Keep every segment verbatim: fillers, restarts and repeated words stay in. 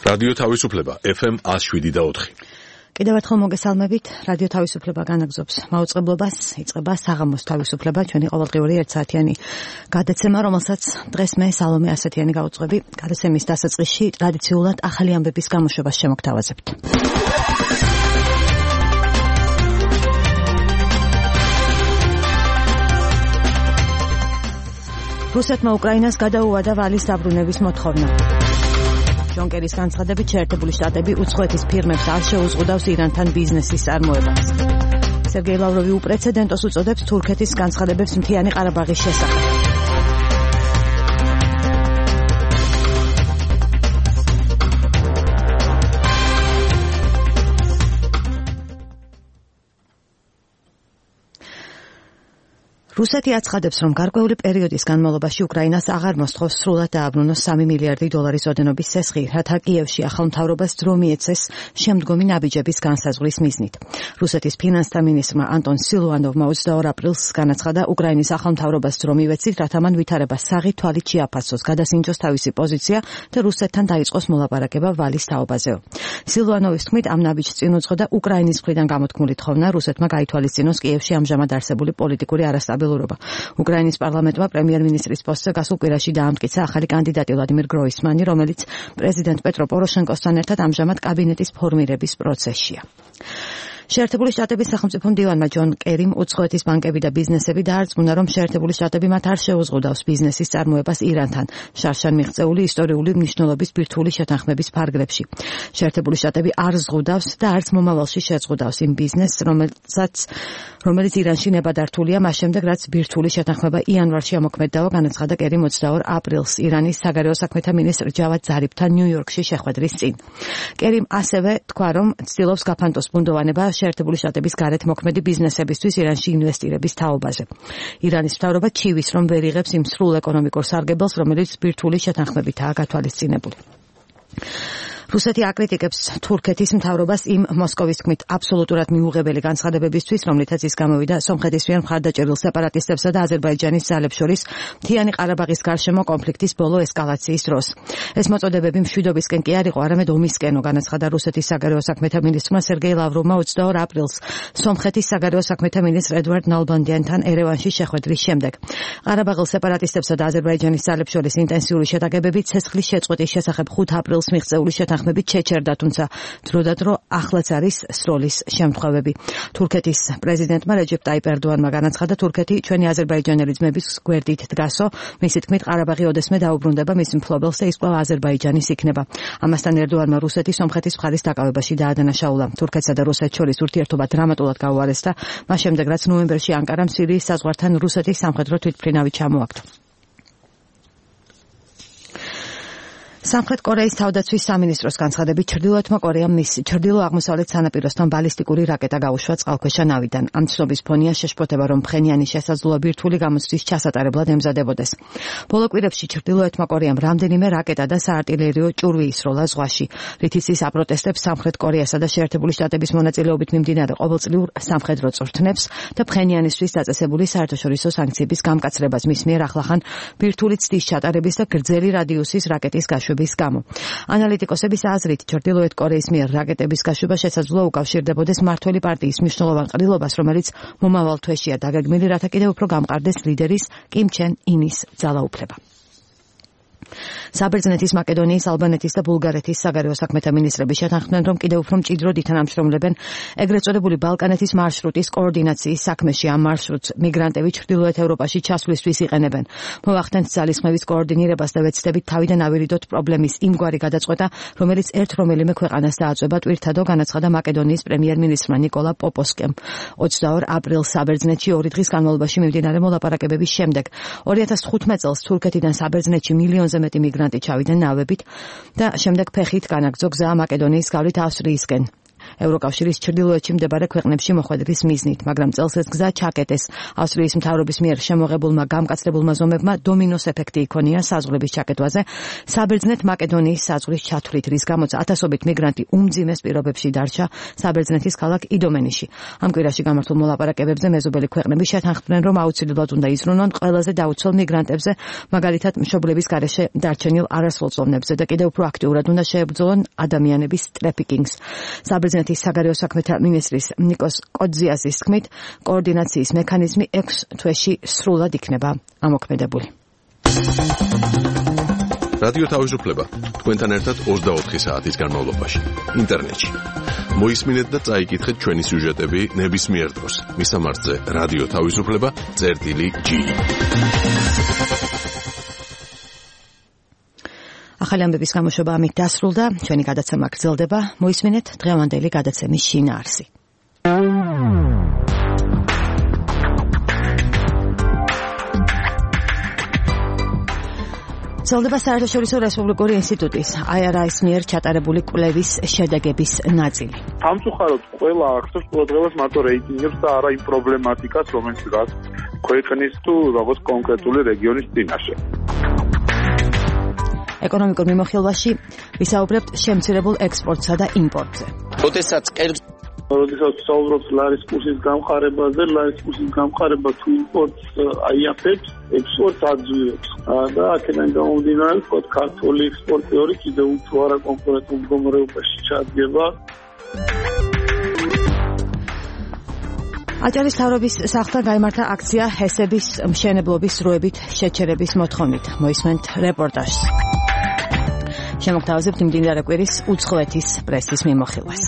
რადიო თავისუფლება ეფ ემ one oh seven და four. კიდევ ერთხელ მოგესალმებით. რადიო თავისუფლება განაგზობს მაუწყებლობას, იწყება საღამოს თავისუფლება, ჩვენი ყოველდღიური ერთსაათიანი გადაცემა, რომელსაც დღეს მე სალომე ასათიანი გავუძღვები. გადაცემის დასაწყისში ტრადიციულად ახალი ამბების გამოშვებას შემოგთავაზებთ. რუსეთმა უკრაინას გადაუვადა ვალის დაბრუნების მოთხოვნა. ჯონ კერის განცხადებით შეერთებული შტატები უცხოეთის ფირმებს არ შეუზღუდავს ირანთან ბიზნესის წარმოებას. სერგეი ლავროვი უპრეცედენტოს უწოდებს თურქეთის განცხადებებს მთიანი ყარაბაღის შესახებ. რუსეთი აცხადებს, რომ გარკვეული პერიოდის განმავლობაში უკრაინას აღარ მოსთხოვს სრულად დააბრუნოს სამი მილიარდი დოლარის ოდენობის სესხი, რათა კიევში ახალ მთავრობას დრო მიეცეს შემდგომი ნაბიჯების განსაზღვრის მიზნით. რუსეთის ფინანსთა მინისტრმა ანტონ სილუანოვმა ოცდაორ აპრილს განაცხადა, უკრაინის ახალ მთავრობას დრო მივეცით, რათა მან ვითარება საღი თვალით შეაფასოს, გადასინჯოს თავისი პოზიცია და რუსეთთან დაიწყოს მოლაპარაკება ვალის თაობაზეო. სილუანოვის თქმით, ამ ნაბიჯს წინ უძღოდა უკრაინის მხრიდან გამოთქმული თხოვნა რუსეთმა გაითვალისწინოს კიევში ამჟამად არსებული პოლიტიკური არასტაბილურობა. უკრაინის პარლამენტმა პრემიერ-მინისტრის პოსტზე გასულ კვირაში დაამტკიცა ახალი კანდიდატი ვლადიმირ გროისმანი, რომელიც პრეზიდენტ პეტრო პოროშენკოსთან ერთად ამჟამად კაბინეტის ფორმირების პროცესშია. შეერთებული შტატების სახელმწიფო მდივანმა ჯონ კერიმ უცხოეთის ბანკები და ბიზნესები დაარწმუნა, რომ შეერთებული შტატები მათ არ შეუზღუდავს ბიზნესის წარმოებას ირანთან, შარშან მიღწეული ისტორიული მნიშვნელობის ბირთვული შეთანხმების ფარგლებში. შეერთებული შტატები არ ზღუდავს და არც მომავალში შეზღუდავს იმ ბიზნესს, რომელსაც რომელიც ირანში ნებადართულია, მას შემდეგ რაც ბირთვული შეთანხმება იანვარში ამოქმედდა, განაცხადა კერიმ ოცდაორ აპრილს ირანის საგარეო საქმეთა მინისტრ ჯავად ზარიფთან ნიუ-იორკში შეხვედრის წინ. კერიმ ასევე თქვა, რომ ცდილობს გაფანტოს ბუნდოვანება შეერთებული შტატების გარეთ მოქმედი ბიზნესებისთვის ირანში ინვესტირების თაობაზე. ირანის მთავრობა ჩივის, რომ ვერ იღებს იმ სრულ ეკონომიკურ სარგებელს, რომელიც ბირთვული შეთანხმებითაა გათვალისწინებული. რუსეთი აკრიტიკებს თურქეთის მთავრობას იმ მოსკოვის თქმით აბსოლუტურად მიუღებელი განცხადებებისთვის, რომლითაც ის გამოვიდა სომხეთის მიერ მხარდაჭერილ სეპარატისტებსა და აზერბაიჯანის ძალებს შორის მთიანი ყარაბაღის გარშემო კონფლიქტის ბოლო ესკალაციის დროს. ეს მოწოდებები მშვიდობისკენ კი არ იყო, არამედ ომისკენო, განაცხადა რუსეთის საგარეო საქმეთა მინისტრმა სერგეი ლავროვმა ოცდაორ აპრილს სომხეთის საგარეო საქმეთა მინისტრ ედვარდ ნალბანდიანთან ერევანში შეხვედრის შემდეგ. ყარაბაღელ სეპარატისტებსა და აზერბაიჯანის ძალებს შორის ინტენსიური შეტაკებები ცეცხლის შეწყვეტის შესახებ ხუთ აპრილს მიღწეული შეთანხმებით შეჩერდა, თუმცა დროდადრო ახლაც არის სროლის შემთხვევები. თურქეთის პრეზიდენტმა რეჯეპ ტაიპ ერდოანმა განაცხადა, თურქეთი ჩვენი აზერბაიჯანელი ძმების გვერდით დგასო, მისი თქმით ყარაბაღი ოდესმე დაუბრუნდება მის მფლობელს და ის კვლავ აზერბაიჯანის იქნება. ამასთან ერდოანმა რუსეთი სომხეთის მხარის დაკავებაში დაადანაშაულა. თურქეთსა და რუსეთს შორის ურთიერთობა დრამატულად გაუარესდა, მას შემდეგ რაც ნოემბერში ანკარამ სირიის საზღვართან რუსეთის სამხედრო თვითმფრინავი ჩამოაგდო. სამხრეთ კორეის თავდაცვის სამინისტროს განცხადებით, ჩრდილოეთმა კორეამ მისი ჩრდილო-აღმოსავლეთ სანაპიროსთან ბალისტიკური რაკეტა გაუშვა წყალქვეშა ნავიდან. ამ ცნობის ფონია შეშფოთება, რომ ფხენიანი შესაძლოა ბირთვული გამოცდის ჩასატარებლად ემზადებოდეს. ბოლო კვირებში ჩრდილოეთმა კორეამ რამდენიმე რაკეტა და საარტილერიო ჭურვი ისროლა ზღვაში, რითიც ის აპროტესტებს სამხრეთ კორეასა და შეერთებული შტატების მონაწილეობით მიმდინარე ყოველწლიურ სამხედრო წვრთნებს და ფხენიანისთვის დაწესებული საერთაშორისო სანქციების გამკაცრებას მის მიერ ახლახან ბირთვული ცდის ჩატარების და გრძელი რადიუსის რაკეტის გაშვების გამო. ანალიტიკოსების აზრით, ჩრდილოეთ კორეის მიერ რაკეტების გაშვება შესაძლოა უკავშირდებოდეს მმართველი პარტიის მნიშვნელოვან ყრილობას, რომელიც მომავალ თვეშია დაგეგმილი, რათა კიდევ უფრო გამყარდეს ლიდერის კიმ ჩენ ინის ძალაუფლება. საბერძნეთის, მაკედონიის, ალბანეთის და ბულგარეთის საგარეო საქმეთა მინისტრები შეთანხმდნენ, რომ კიდევ უფრო მჭიდროდ ითანამშრომლებენ ეგრეთ წოდებული ბალკანეთის მარშრუტის კოორდინაციის საქმეში. ამ მარშრუტს მიგრანტები ჩრდილოეთ ევროპაში ჩასვლისთვის იყენებენ. მოვახდენთ ძალისხმევის კოორდინირებას და ვეცდებით თავიდან ავირიდოთ პრობლემის იმგვარი გადაწყვეტა, რომელიც ერთ რომელიმე ქვეყანას დააწვება, ტვირთადო განაცხადა მაკედონიის პრემიერ-მინისტრმა ნიკოლა პოპოსკემ. ოცდაორ აპრილს საბერძნეთში ორი დღის განმავლობაში მიმდინარე მოლაპარაკებების შემდეგ. ორი ათას თხუთმეტ წელს თურქეთიდან საბერძნეთში მილიონზე მეტი მიგრანტი ჩავიდნენ ნავებით და შემდეგ ფეხით განაგრძო გზა მაკედონიის გავლით ავსტრიისკენ. ევროკავშირის ჩრდილოეთში მდებარე ქვეყნებში მოხვედრის მიზნით, მაგრამ წელს ეს გზა ჩაკეტეს. ავსტრიის მთავრობის მიერ შემოღებულმა გამკაცრებულმა ზომებმა დომინოს ეფექტი იქონია საზღვრების ჩაკეტვაზე, საბერძნეთ მაკედონიის საზღვრის ჩათვლით, რის გამოც ათასობით მიგრანტი უმძიმეს პირობებში დარჩა საბერძნეთის ქალაქ იდომენიში. ამ კვირაში გამართულ მოლაპარაკებებზე მეზობელი ქვეყნები შეთანხმდნენ, რომ აუცილებლად უნდა იზრუნონ ყველაზე დაუცველ მიგრანტებზე, მაგალითად მშობლების გარეშე დარჩენილ არასრულ ზომნებზე და კიდევ უფრო აქტიურად უნდა შეებრძოლონ ადამიანების ტრაფიკინგს. საბერძნეთის საგარეო საქმეთა მინისტრის ნიკოს კოძიასის თქმით, კოორდინაციის მექანიზმი ექვს თვეში სრულად იქნება ამოქმედებული. რადიო თავისუფლება თქვენთან ერთად ოცდაოთხი საათის განმავლობაში ინტერნეტში. მოისმინეთ და წაიკითხეთ ჩვენი სიუჟეტები ნებისმიერ დროს. მისამართზე რადიო თავისუფლება წერტილი ჯი. ახალი ამბების გამოშვება ამით დასრულდა. ჩვენი გადაცემა გრძელდება. მოისმინეთ დღევანდელი გადაცემის შინაარსი. გრძელდება საერთაშორისო რესპუბლიკური ინსტიტუტის აი არ აის მიერ ჩატარებული კვლევის შედეგების ნაწილი. სამწუხაროდ ყველა ახსოვს ყურადღებას მარტო რეიტინგებს და არა იმ პრობლემატიკას, რომელიც რაც ქვეყნის თუ როგორც კონკრეტული რეგიონის წინაშე. ეკონომიკურ მიმოხილვაში ვისაუბრებთ შემცირებულ ექსპორტსა და იმპორტზე. როდესაც როდესაც საუბრობთ ლარის კურსის გამყარებაზე, ლარის კურსის გამყარება თუ იმპორტს აიაფებს, ექსპორტს აძვირებს. და აქედან გამომდინარე, ვთქვათ, ქართული ექსპორტიორი კიდევ უფრო არაკონკურენტულ მდგომარეობაში ჩადგება. აჭარის მთავრობის სახლთან გაიმართა აქცია ჰესების მშენებლობის დროებით შეჩერების მოთხოვნით. მოისმენთ რეპორტაჟს. შემოგთავაზებთ იმდენად კვირის უცხოეთის პრესის მიმოხილვას.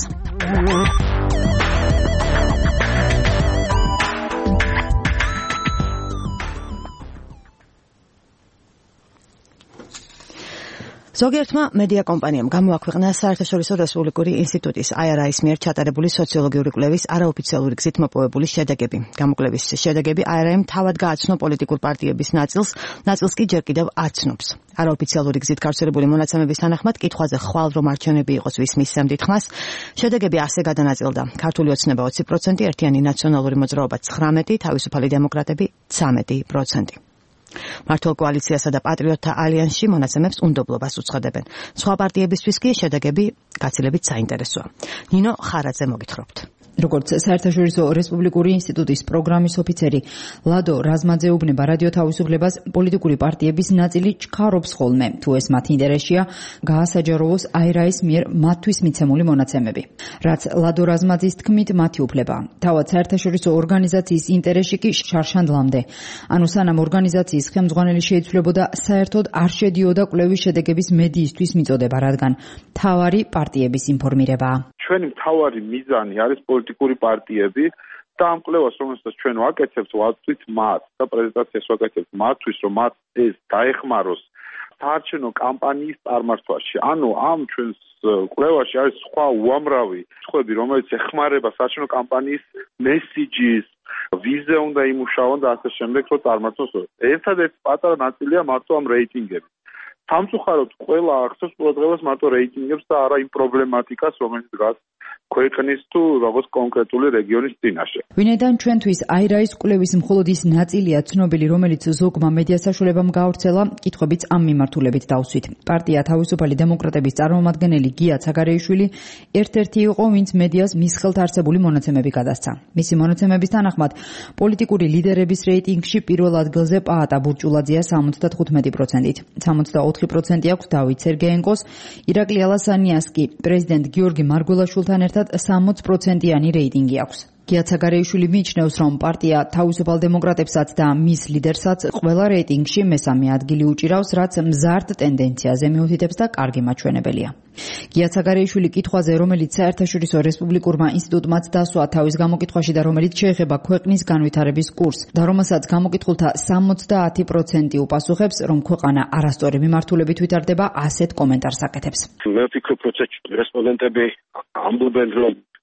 ზოგიერთმა მედია კომპანიამ გამოაქვეყნა საერთაშორისო რესპუბლიკური ინსტიტუტის აი არ აის მიერ ჩატარებული სოციოლოგიური კვლევის არაოფიციალური გზით მოპოვებული შედეგები. გამოკვლევის შედეგები აი არ აიმ თავად გააცნო პოლიტიკურ პარტიების ნაწილს, ნაწილს კი ჯერ კიდევ აცნობს. არაოფიციალური გზით გავრცელებული მონაცემების თანახმად, კითხვაზე ხვალ რომ არჩევნები იყოს ვის მისცემდით ხმას, შედეგები ასე გადანაწილდა. ქართული ოცნება ოცი პროცენტი, ერთიანი ნაციონალური მოძრაობა ცხრამეტი, თავისუფალი დემოკრატები ცამეტი პროცენტი. მართლ კოალიციასა და პატრიოტთა ალიანსში მონაცემებს უნდობლობას უცხადებენ. სხვა პარტიებისთვის კი შედეგები გაცილებით საინტერესოა. ნინო ხარაძე მოგითხრობთ. როგორც საერთაშორისო რესპუბლიკური ინსტიტუტის პროგრამის ოფიცერი ლადო რაზმაძე უბნება რადიო თავისუფლებას, პოლიტიკური პარტიების ნაწილი ჩქარობს ხოლმე, თუ ეს მათ ინტერესია, გაასაჯაროვოს აი არ აის მიერ მათთვის მიცემული მონაცემები. რაც ლადო რაზმაძის თქმით, მათი უფლება. თავად საერთაშორისო ორგანიზაციის ინტერესში კი შარშანდლამდე. ანუ სანამ ორგანიზაციის ხელმძღვანელი შეიცვლებოდა, საერთოდ არ შედიოდა კვლევის შედეგების მედიისთვის მიწოდება, რადგან მთავარი პარტიების ინფორმირებაა. ჩვენი მთავარი მიზანი არის პოლიტიკური პარტიები და ამ კვლევას, რომელსაც ჩვენ ვაკეთებთ, ვაწვით მათ და პრეზენტაციას ვაკეთებთ მათთვის, რომ მათ ეს დაეხმაროს საარჩევნო კამპანიის წარმართვაში. ანუ ამ ჩვენს კვლევაში არის სხვა უამრავი სხვები, რომელიც ეხმარება საარჩევნო კამპანიის მესიჯის, ვიზზე უნდა იმუშაონ და ასე შემდეგ, რომ წარმართოს. ერთადერთი პატარა ნაწილია მარტო ამ რეიტინგები. სამწუხაროდ ყველა ახსოვს ყურადღებას მარტო რეიტინგებს და არა იმ პრობლემატიკას, რომელიც დგას ქვეყნის თუ როგორც კონკრეტული რეგიონის წინაშე. ვინაიდან ჩვენთვის აი არ აის კვლევის მხოლოდ ის ნაწილია ცნობილი, რომელიც ზოგმა მედია საშუალებამ გაავრცელა, კითხვებიც ამ მიმართულებით დავსვით. პარტია თავისუფალი დემოკრატების წარმომადგენელი გია ცაგარეიშვილი ერთ-ერთი იყო, ვინც მედიას მის ხელთ არსებული მონაცემები გადასცა. მისი მონაცემების თანახმად, პოლიტიკური ლიდერების რეიტინგში პირველ ადგილზე პაატა ბურჭულაძეა სამოცდათხუთმეტი პროცენტით. სამოცდაოთხი პროცენტი აქვს დავით სერგეენკოს, ირაკლი ალასანიას კი პრეზიდენტ გიორგი მარგველაშვილთან ერთად სამოც პროცენტიანი რეიტინგი აქვს. გია ცაგარეიშვილი მიიჩნევს, რომ პარტია თავისუფალ დემოკრატებსაც და მის ლიდერსაც ყველა რეიტინგში მესამე ადგილი უჭირავს, რაც მზარდ ტენდენციაზე მიუთითებს და კარგი მაჩვენებელია. გია ცაგარეიშვილი კითხვაზე, რომელიც საერთაშორისო რესპუბლიკურმა ინსტიტუტმაც დასვა თავის გამოკითხვაში და რომელიც შეეხება ქვეყნის განვითარების კურსს და რომელსაც გამოკითხულთა სამოცდაათი პროცენტი უპასუხებს, რომ ქვეყანა არასწორი მიმართულებით ვითარდება, ასეთ კომენტარს აკეთებს. მე ვფიქრობ, რომ რესპონდენტები ამბობენ, რომ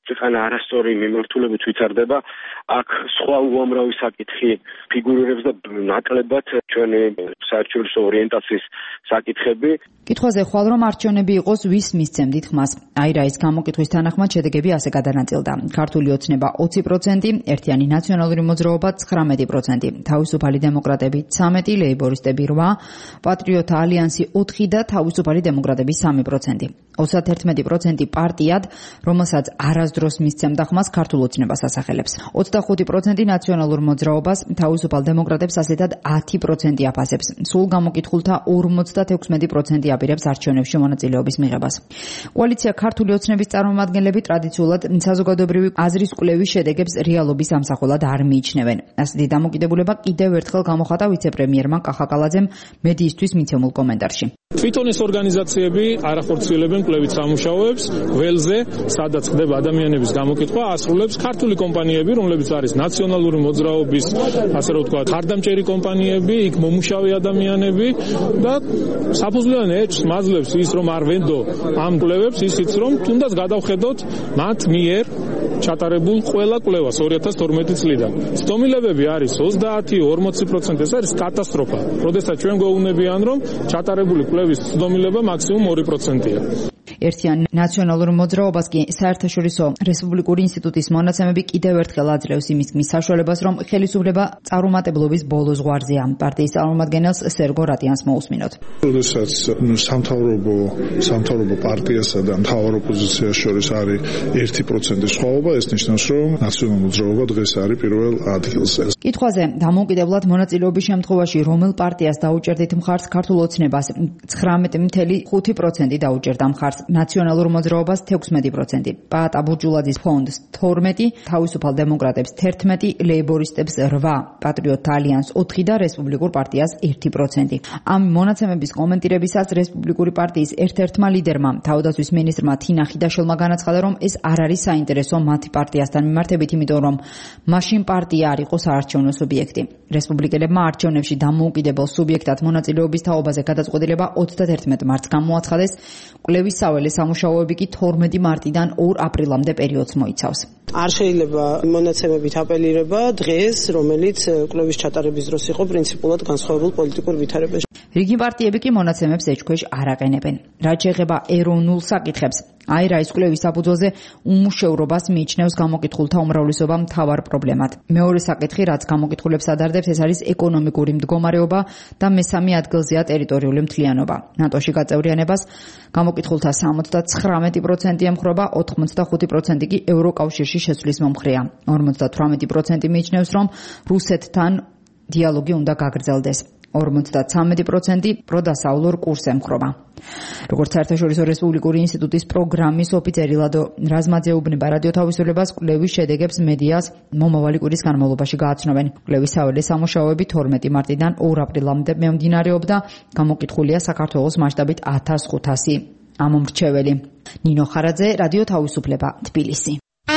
ქვეყანა არასწორი მიმართულებით ვითარდება, აქ სხვა უამრავი საკითხი ფიგურირებს და ნაკლებად ჩვენი საერთაშორისო ორიენტაციის საკითხები. კითხვაზე ხვალ რომ არჩევნები იყოს, ვის მისცემდით ხმას? აირაის გამოკითხვის თანახმად შედეგები ასე გადანაწილდა. ქართული ოცნება ოცი პროცენტი, ერთიანი ნაციონალური მოძრაობა ცხრამეტი პროცენტი, თავისუფალი დემოკრატები ცამეტი, ლეიბორისტები რვა, პატრიოტთა ალიანსი ოთხი და თავისუფალი დემოკრატები სამი პროცენტი. ოცდაერთმეტი პროცენტი პარტიად, რომელსაც არასდროს მისცემდა ხმას ქართულ ოცნებას ასახელებს. ოცდახუთი პროცენტი ნაციონალურ მოძრაობას, თავისუფალ დემოკრატებს ასეთად ათი პროცენტი აფასებს. სულ გამოკითხულთა ორმოცდათექვსმეტი პროცენტი აპირებს არჩევნებში მონაწილეობის მიღებას. კოალიცია ქართული ოცნების წარმომადგენლები ტრადიციულად საზოგადოებრივი აზრის კვლევის შედეგებს რეალობის ამსახველად არ მიიჩნევენ. ასეთი დამოკიდებულება კიდევ ერთხელ გამოხატა ვიცე-პრემიერმა კახა კალაძემ მედიისთვის მიცემულ კომენტარში. თვითონ ეს ორგანიზაციები არ ახორციელებენ კვლევით სამუშაოებს, ველზე, სადაც ხდება ადამიანების გამოკითხვა, ასრულებს ქართული კომპანიები, რომლებიც არის ნაციონალური მოძრაობის, ასე რომ ვთქვათ, ხარდამჭერი კომპანიები, იქ მომუშავე ადამიანები და საფუძვლიან ეჭვს მაძლევს ის, რომ არ ვენდო ამ კვლევებს, ისიც რომ თუნდაც გადავხედოთ მათ მიერ ჩატარებულ ყველა კვლევას ორი ათას თორმეტი წლიდან. ცდომილებები არის ოცდაათი ორმოცი პროცენტი, ეს არის კატასტროფა. როდესაც ჩვენ გვეუბნებიან, რომ ჩატარებული კვლევის ცდომილება მაქსიმუმ ორი პროცენტია. ერთიან ნაციონალურ მოძრაობას კი საერთაშორისო რესპუბლიკური ინსტიტუტის მონაცემები კიდევ ერთხელ აძლევს იმის გმის საშუალებას, რომ ხელისუფლება წარუმატებლობის ბოლო ზღვარზეა. პარტიის წარმომადგენელს სერგო რატიანს მოусმინოთ. როდესაც სამთავრობო სამთავრობო პარტიასა და მთავარ ოპოზიციას შორის არის ერთი პროცენტი სხვაობა, ეს ნიშნავს, რომ ნაციონალურ მოძრაობა დღეს არის პირველ ადგილზე. კითხვაზე დამოუკიდებლად მონაწილეობის შემთხვევაში რომელ პარტიას დაუჭერდით მხარს ქართულ ოცნებას ცხრამეტი ფاصლე ხუთი პროცენტი დაუჭერდა მხარს, ნაციონალურ მოძრაობას თექვსმეტი პროცენტი, პაატა ბურჯულაძის ფონდს თორმეტი, თავისუფალ დემოკრატებს თერთმეტი, ლეიბორისტებს რვა, პატრიოტთა ალიანსს ოთხი და რესპუბლიკურ პარტიას ერთი პროცენტი. ამ მონაცემების კომენტირებისას რესპუბლიკური პარტიის ერთ-ერთმა ლიდერმა, თავდაცვის მინისტრმა თინა ხიდაშელმა განაცხადა, რომ ეს არ არის საინტერესო მათი პარტიასთან მიმართებით, იმიტომ რომ მაშინ პარტია არ იყო საარჩევნო სუბიექტი. რესპუბლიკელებმა არჩევნებში დამოუკიდებელ სუბიექტად მონაწილეობის თაობაზე გადაწყვეტილება ოცდაერთმეტ მარტს გამოაცხადეს. კვლევის საველე სამუშაოები კი თორმეტი მარტიდან ორ აპრილამდე პერიოდს მოიცავს. არ შეიძლება მონაცემებით აპელირება დღეს, რომელიც კვლევის ჩატარების დროს იყო პრინციპულად განსხვავებულ პოლიტიკურ ვითარებაში. რიგი პარტიები კი მონაცემებს ეჭქვეშ არ აყენებენ. რაც შეეხება ეროვნულ საკითხებს, აირაის კვლევის საფუძველზე უმუშევრობას მიიჩნევს გამოკითხულთა უმრავლესობა მთავარ პრობლემად. მეორე საკითხი, რაც გამოკითხულებს ადარდებს, ეს არის ეკონომიკური მდგომარეობა და მესამე ადგილზეა ტერიტორიული მთლიანობა. ნატოში გაწევრიანებას გამოკითხულთა სამოცდაცხრამეტი პროცენტი ემხრობა, ოთხმოცდახუთი პროცენტი კი ევროკავშირში შესვლის მომხრეა. ორმოცდათვრამეტი პროცენტი მიიჩნევს, რომ რუსეთთან დიალოგი უნდა გაგრძელდეს. ორმოცდაცამეტი პროცენტი პროდასავლურ კურსს ემხრობა. როგორც საერთაშორისო რესპუბლიკური ინსტიტუტის პროგრამის ოფიცერი ლადო რაზმაძე უბნება რადიო თავისუფლებას, კვლევის შედეგებს მედიას მომავალი კვირის განმავლობაში გააცნობენ. კვლევის საველე სამუშაოები თორმეტი მარტიდან ორ აპრილამდე მიმდინარეობდა, გამოკითხულია საქართველოს მასშტაბით ათას ხუთასი ამომრჩეველი. ნინო ხარაძე, რადიო თავისუფლება, თბილისი.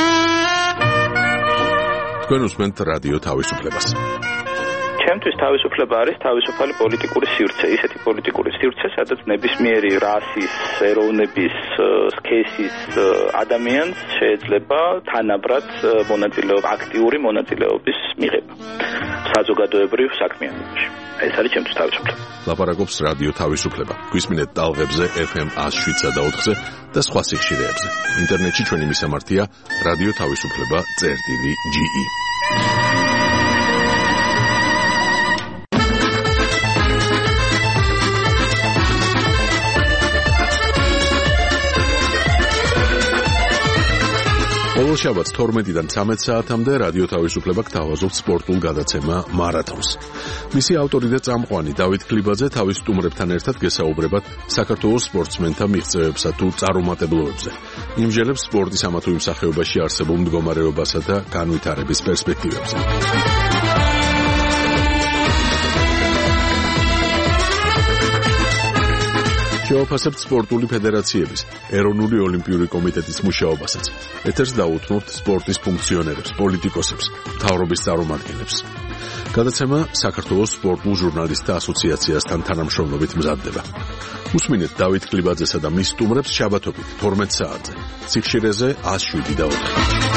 თქვენ უსმენთ რადიო თავისუფლებას. ჩემთვის თავისუფლება არის თავისუფალი პოლიტიკური სივრცე, ისეთი პოლიტიკური სივრცე, სადაც ნებისმიერი რასის, ეროვნების, სქესის ადამიანს შეიძლება თანაბრად მონაწილეობა, აქტიური მონაწილეობის მიღება საზოგადოებრივ საქმიანობაში. ეს არის ჩემთვის თავისუფლება. ლაპარაკობს რადიო თავისუფლება. გვისმინეთ ტალღებზე ეფ ემ ათს შვიდსა და ოთხზე და სხვა სიხშირეებზე. ინტერნეტში ჩვენი მისამართია რადიო თავისუფლება წერტილი ჯი ი. ყოველ შაბათს თორმეტიდან ცამეტ საათამდე რადიო თავისუფლება გთავაზობთ სპორტულ გადაცემა მარათონს. მისი ავტორი და წამყვანი დავით ქლიბაძე თავის სტუმრებთან ერთად გესაუბრებათ საქართველოს სპორტსმენთა მიღწევებსა თუ წარუმატებლობებზე. იმჟელებს სპორტის ამა თუ იმ სახეობაში არსებულ მდგომარეობასა და განვითარების პერსპექტივებზე. შევაფასებთ სპორტული ფედერაციების, ეროვნული ოლიმპიური კომიტეტის მუშაობასაც. ეთერს დაუთმობთ სპორტის ფუნქციონერებს, პოლიტიკოსებს, მთავრობის წარმომადგენლებს. გადაცემა საქართველოს სპორტულ ჟურნალისტთა ასოციაციასთან თანამშრომლობით მზადდება. უსმინეთ დავით კლებაძესა და მის სტუმრებს შაბათობით თორმეტ საათზე. ციხშირეზე ათს შვიდი და ოთხი.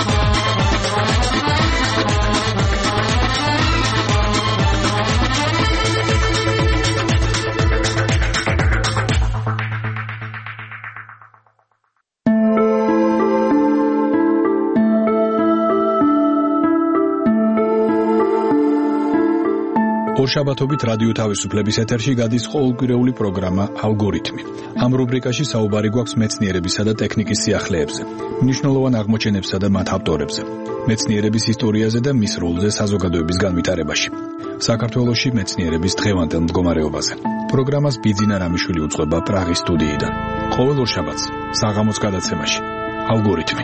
ორშაბათობით რადიო თავისუფლების ეთერში გადის ყოველკვირეული პროგრამა ალგორითმი. ამ რუბრიკაში საუბარი გვაქვს მეცნიერებისა და ტექნიკის სიახლეებზე, მნიშვნელოვან აღმოჩენებსა და მათ ავტორებზე, მეცნიერების ისტორიაზე და მის როლზე საზოგადოების განვითარებაში. საქართველოში მეცნიერების დღევანდელ მდგომარეობაზე. პროგრამას ბიძინა რამიშვილი უძღვება პრაღის სტუდიიდან. ყოველ ორშაბათს საღამოს გადაცემაში ალგორითმი.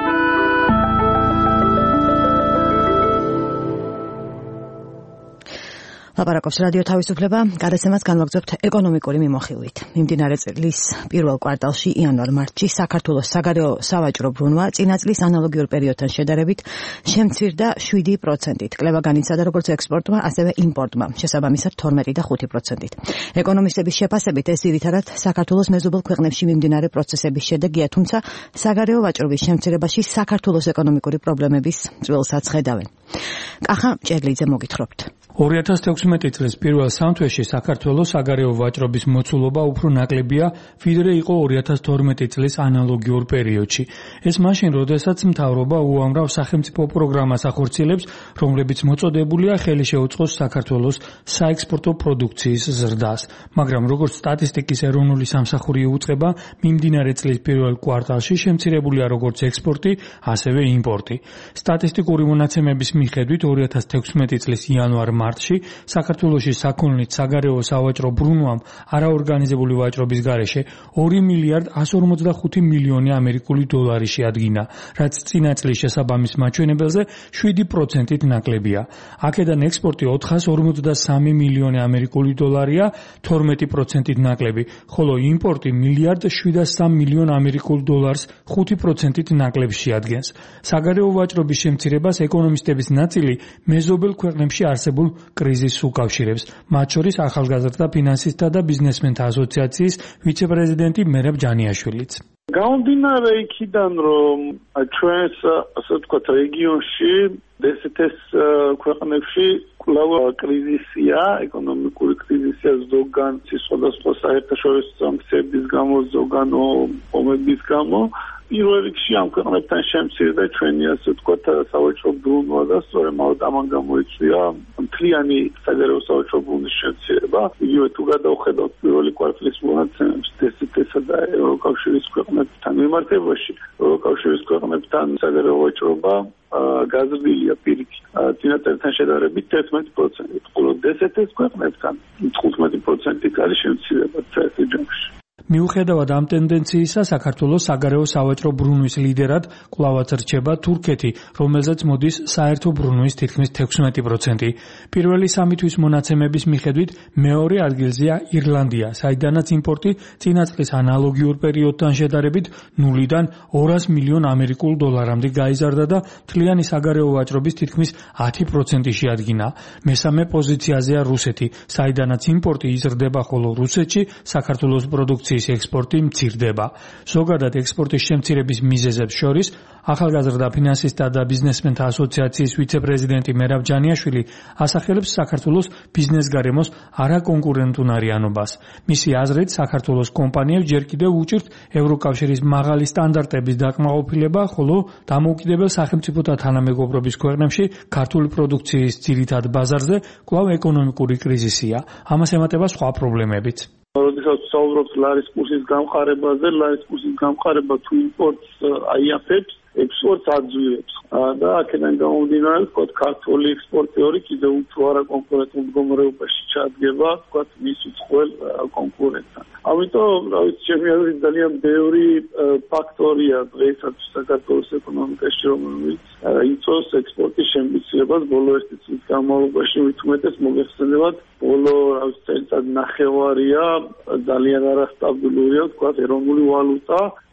ლაპარაკობს რადიო თავისუფლება, გადაცემას განვაგრძობთ ეკონომიკური მიმოხილვით. მიმდინარე წლის პირველ კვარტალში იანვარ-მარტში საქართველოს საგარეო სავაჭრო ბრუნვა წინა წლის ანალოგიურ პერიოდთან შედარებით შემცირდა შვიდი პროცენტით. კლება განიცადა როგორც ექსპორტმა, ასევე იმპორტმა, შესაბამისად თორმეტი და ხუთი პროცენტით. ეკონომისტების შეფასებით ეს ძირითადად საქართველოს მეზობელ ქვეყნებში მიმდინარე პროცესების შედეგია, თუმცა საგარეო ვაჭრობის შემცირებაში საქართველოს ეკონომიკური პრობლემების წვლილსაც ხედავენ. კახა ჭერლიძე მოგითხრობთ. ორი ათას თექვსმეტი წლის პირველ სამთვეში საქართველოს საგარეო ვაჭრობის მოცულობა უფრო ნაკლებია, ვიდრე იყო ორი ათას თორმეტი წლის ანალოგიურ პერიოდში. ეს მაშინ, როდესაც მთავრობა უამრავ სახელმწიფო პროგრამას ახორციელებს, რომლებიც მოწოდებულია ხელი შეუწყოს საქართველოს საექსპორტო პროდუქციის ზრდას. მაგრამ როგორც სტატისტიკის ეროვნული სამსახური უწყება, მიმდინარე წლის პირველ კვარტალში შემცირებულია როგორც ექსპორტი, ასევე იმპორტი. სტატისტიკური მონაცემების მიხედვით ორი ათას თექვსმეტი წლის იანვარ-მარტში საქართველოში საქონლით საგარეო სავაჭრო ბრუნვამ არაორგანიზებული ვაჭრობის გარეშე ორი მილიარდ ასი жүз ორმოცდახუთი მილიონი ამერიკული დოლარი შეადგინა, რაც წინა წლის შესაბამის მაჩვენებელზე შვიდი პროცენტით ნაკლებია. აქედან ექსპორტი ოთხას ორმოცდასამი მილიონი ამერიკული დოლარია, თორმეტი პროცენტით ნაკლები, ხოლო იმპორტი მილიარდ შვიდას სამ მილიონ ამერიკულ დოლარს ხუთი პროცენტით ნაკლებს შეადგენს. საგარეო ვაჭრობის შემცირებას ეკონომისტების ნაწილი მეზობელ ქვეყნებში არსებულ კრიზისს უკავშირებს, მათ შორის ახალგაზრდა ფინანსისტთა და ბიზნესმენთა ასოციაციის ვიცე-პრეზიდენტი მერაბ ჯანიაშვილიც. გამომდინარე იქიდან, რომ ჩვენს ასე ვთქვათ რეგიონში დსთ-ს ქვეყნებში კვლავ კრიზისია, ეკონომიკური კრიზისია, ზოგან სხვადასხვა საერთაშორისო სანქციების გამო, ზოგან ომების გამო. პირველ რიგში ამ ქვეყნებთან შემცირდა ჩვენი ასე ვთქვათ სავაჭრო ბრუნვა და სწორედ ამან გამოიწვია მთლიანი საგარეო სავაჭრო ბრუნვის შემცირება. იგივე თუ გადავხედავთ პირველი კვარტალის მონაცემებს დსთ-სა და ევროკავშირის ქვეყნებთან მიმართებაში, ევროკავშირის ქვეყნებთან საგარეო ვაჭრობა გაზრდილია პირიქით წინა წელთან შედარებით თერთმეტი პროცენტით, ხოლო დსთ-ს ქვეყნებთან თხუთმეტი პროცენტით არის შემცირება წელიწადში ჯამში. მიუხედავად ამ ტენდენციისა, საქართველოს საგარეო სავაჭრო ბრუნვის ლიდერად კვლავაც რჩება თურქეთი, რომელზეც მოდის საერთო ბრუნვის თითქმის თექვსმეტი პროცენტი. პირველი სამი თვის მონაცემების მიხედვით მეორე ადგილზეა ირლანდია, საიდანაც იმპორტი წინა წლის ანალოგიურ პერიოდთან შედარებით ნულიდან ორას მილიონ ამერიკულ დოლარამდე გაიზარდა და მთლიანი საგარეო ვაჭრობის თითქმის ათი პროცენტი შეადგინა. მესამე პოზიციაზეა რუსეთი, საიდანაც იმპორტი იზრდება, ხოლო რუსეთში საქართველოს პროდუქციის ექსპორტი მცირდება. ზოგადად ექსპორტის შემცირების მიზეზებს შორის ახალგაზრდა ფინანსისტთა და ბიზნესმენთა ასოციაციის ვიცე-პრეზიდენტი მერაბ ჯანიაშვილი ასახელებს საქართველოს ბიზნეს გარემოს არაკონკურენტუნარიანობას. მისი აზრით, საქართველოს კომპანიებს ჯერ კიდევ უჭირთ ევროკავშირის მაღალი სტანდარტების დაკმაყოფილება, ხოლო დამოუკიდებელ სახელმწიფოთა თანამეგობრობის ქვეყნებში ქართული პროდუქციის ძირითად ბაზარზე კვლავ ეკონომიკური კრიზისია. ამას ემატება სხვა პრობლემებიც. როდესაც საუბრობთ ლარის კურსის გამყარებაზე, ლარის კურსის გამყარება თუ იმპორტს აიაფებს, ექსპორტს აძლევს. და აქედან გამომდინარე, ვთქვათ, ქართული ექსპორტიორი კიდევ უფრო არაკონკურენტულ მდგომარეობაში ჩადგება, ვთქვათ, მის უცხოელ კონკურენტთან. ამიტომ, რა ვიცი, ჩემი აზრით ძალიან ბევრი ფაქტორია დღეისათვის საქართველოს ეკონომიკაში, რომელიც იწვევს ექსპორტის შემცირებას ბოლო ერთი წლის განმავლობაში, მით უმეტეს მოგეხსენებათ, ბოლო რა ვიცი, წელიწად ნახევარია ძალიან არასტაბილურია, ვთქვათ, ეროვნული ვალუტა.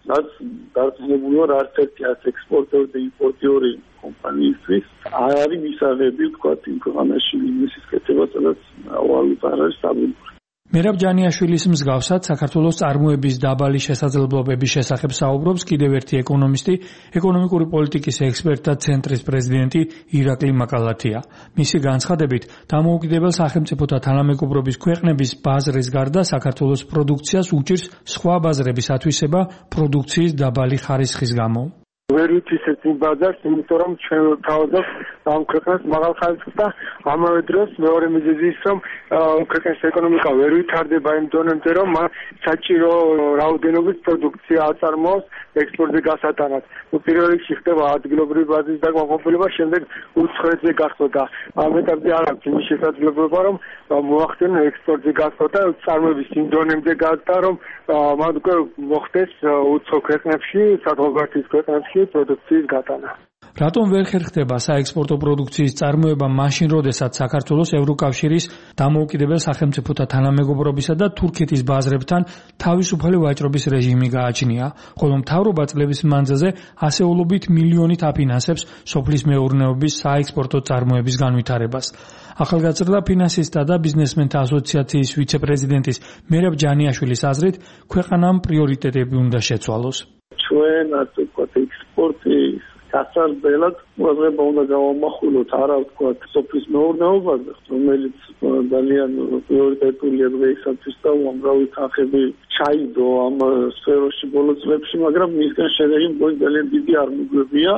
რაც დარწმუნებული ვარ, არც ერთი არც ექსპორტიორი და იმპორტიორი კომპანიისთვის არ არის მისაღები, ვთქვათ, იმ ქვეყანაში ბიზნესის კეთება, სადაც ვალუტა არ არის სტაბილური. მერაბ ჯანიაშვილის მსგავსად საქართველოს წარმოების დაბალი შესაძლებლობების შესახებ საუბრობს კიდევ ერთი ეკონომისტი, ეკონომიკური პოლიტიკის ექსპერტთა ცენტრის პრეზიდენტი ირაკლი მაკალათია. მისი განცხადებით, დამოუკიდებელ სახელმწიფოთა თანამეგობრობის ქვეყნების ბაზრის გარდა საქართველოს პროდუქციას უჭირს სხვა ბაზრების ათვისება პროდუქციის დაბალი ხარისხის გამო. ვერ ვიცით იმ ბაზარს, იმიტომ რომ ჩვენ თავადაც ამ ქვეყნას მაღალ ხარისხს და ამავე დროს მეორე მიზეზი ის რომ ქვეყნის ეკონომიკა ვერ ვითარდება იმ დონემდე, რომ საჭირო რაოდენობის პროდუქცია აწარმოოს ექსპორტზე გასატანად. ნუ პირველ რიგში ხდება ადგილობრივი ბაზის დაკმაყოფილება, შემდეგ უცხოეთზე გასვლა და ამ ეტაპზე არ აქვს იმის შესაძლებლობა, რომ მოახდინონ ექსპორტზე გასვლა და წარმოების იმ დონემდე გასტა, რომ მათ უკვე მოხდეს უცხო ქვეყნებში, საზღვარგარეთის ქვეყნებში პროდუქციის გატანა. რატომ ვერ ხერხდება საექსპორტო პროდუქციის წარმოება მაშინ, როდესაც საქართველოს ევროკავშირის დამოუკიდებელ სახელმწიფოთა თანამეგობრობისა და თურქეთის ბაზრებთან თავისუფალი ვაჭრობის რეჟიმი გააჩნია, ხოლო მთავრობა წლების მანძილზე ასეულობით მილიონით აფინანსებს სოფლის მეურნეობის საექსპორტო წარმოების განვითარებას. ახალგაზრდა ფინანსისტთა და ბიზნესმენთა ასოციაციის ვიცე-პრეზიდენტის მერაბ ჯანიაშვილის აზრით, ქვეყანამ პრიორიტეტები უნდა შეცვალოს. ჩვენ ასე ვთქვათ, ექსპორტის გასარბელად ყურადღება უნდა გავამახვილოთ არა ვთქვათ სოფლის მეურნეობაზე, რომელიც ძალიან პრიორიტეტულია დღეისათვის და უამრავი თანხები ჩაიდო ამ სფეროში ბოლო წლებში, მაგრამ მისგან შედეგი მგონი ძალიან დიდი არ მიგვებია.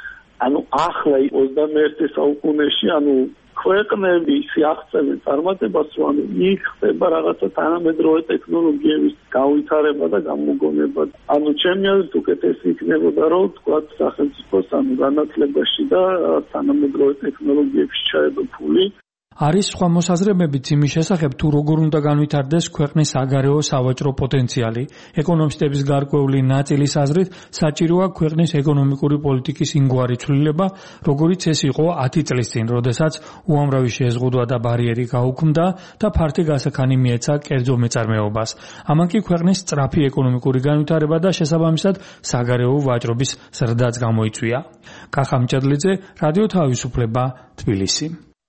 ანუ ახლა ოცდამეერთე საუკუნეში, ანუ ქვეყნები შეაღწევენ წარმატებას, რომ იქ ხდება რაღაცა თანამედროვე ტექნოლოგიების განვითარება და გამოგონება. ანუ ჩემი აზრით უკეთესი იქნებოდა, რომ თქვათ სახელმწიფოს ანუ განათლებაში და თანამედროვე ტექნოლოგიებში ჩაედო ფული. არის სხვა მოსაზრებებიც იმის შესახებ, თუ როგორ უნდა განვითარდეს ქვეყნის საგარეო სავაჭრო პოტენციალი. ეკონომისტების გარკვეული ნაწილის აზრით, საჭიროა ქვეყნის ეკონომიკური პოლიტიკის იმგვარი ცვლილება, როგორიც ეს იყო ათი წლის წინ, როდესაც უამრავი შეზღუდვა და ბარიერი გაუქმდა და ფართი გასაქანი მიეცა კერძო მეწარმეობას. ამან კი ქვეყნის სწრაფი ეკონომიკური განვითარება და შესაბამისად საგარეო ვაჭრობის ზრდაც გამოიწვია. კახა მჭედლიძე, რადიო თავისუფლება, თბილისი.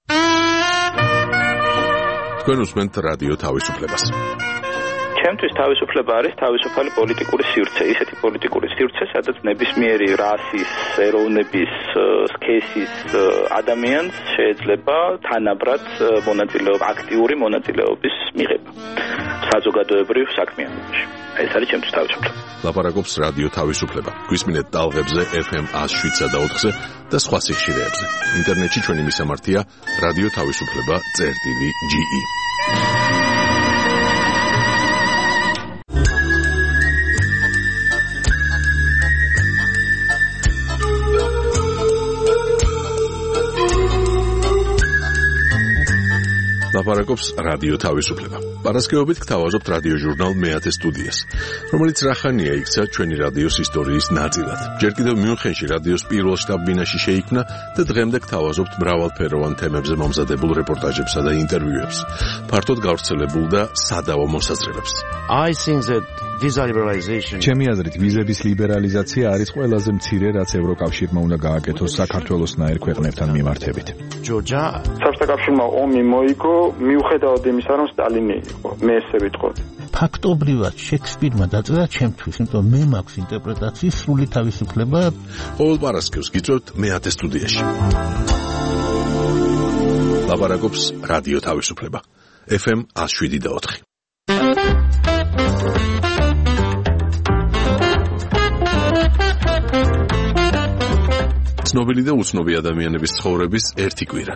თქვენ უსმენთ რადიო თავისუფლებას. ჩემთვის თავისუფლება არის თავისუფალი პოლიტიკური სივრცე, ისეთი პოლიტიკური სივრცე, სადაც ნებისმიერი რასის, ეროვნების, სქესის ადამიანს შეიძლება თანაბრად მონაწილეობა, აქტიური მონაწილეობის მიღება საზოგადოებრივ საქმიანობაში. ეს არის ჩემთვის თავისუფლება. ლაპარაკობს რადიო თავისუფლება. გვისმინეთ ტალღებზე ეფ ემ ას შვიდსა და ოთხზე და სხვა სიხშირეებზე. ინტერნეტში ჩვენი მისამართია რადიო თავისუფლება წერტილი ჯი ი. ლაპარაკობს რადიო თავისუფლება. პარასკევობით გთავაზობთ რადიო ჟურნალ მეათე სტუდიას, რომელიც რახანია იქცა ჩვენი რადიოს ისტორიის ნაწილად. ჯერ კიდევ მიუნხენში რადიოს პირველ შტაბ-ბინაში შეიქმნა და დღემდე გთავაზობთ მრავალფეროვან თემებზე მომზადებულ რეპორტაჟებსა და ინტერვიუებს, ფართოდ გავრცელებულ და სადავო მოსაზრებებს. I think that visa liberalization ჩემი აზრით ვიზების ლიბერალიზაცია არის ყველაზე მცირე, რაც ევროკავშირმა უნდა გააკეთოს საქართველოსნაირ ქვეყნებთან მიმართებით. ჯორჯა საბჭოთა კავშირმა ომი მოიგო მიუხედავად იმისა, რომ სტალინი იყო, მე ესე ვიტყოდი. ფაქტობრივად შექსპირმა დაწერა ჩემთვის, იმიტომ მე მაქვს ინტერპრეტაციის სრული თავისუფლება. ყოველ პარასკევს გიწევთ მეათე სტუდიაში. ლაპარაკობს რადიო თავისუფლება. ეფ ემ ას შვიდი და ოთხი. ცნობილი და უცნობი ადამიანების ცხოვრების ერთი კვირა.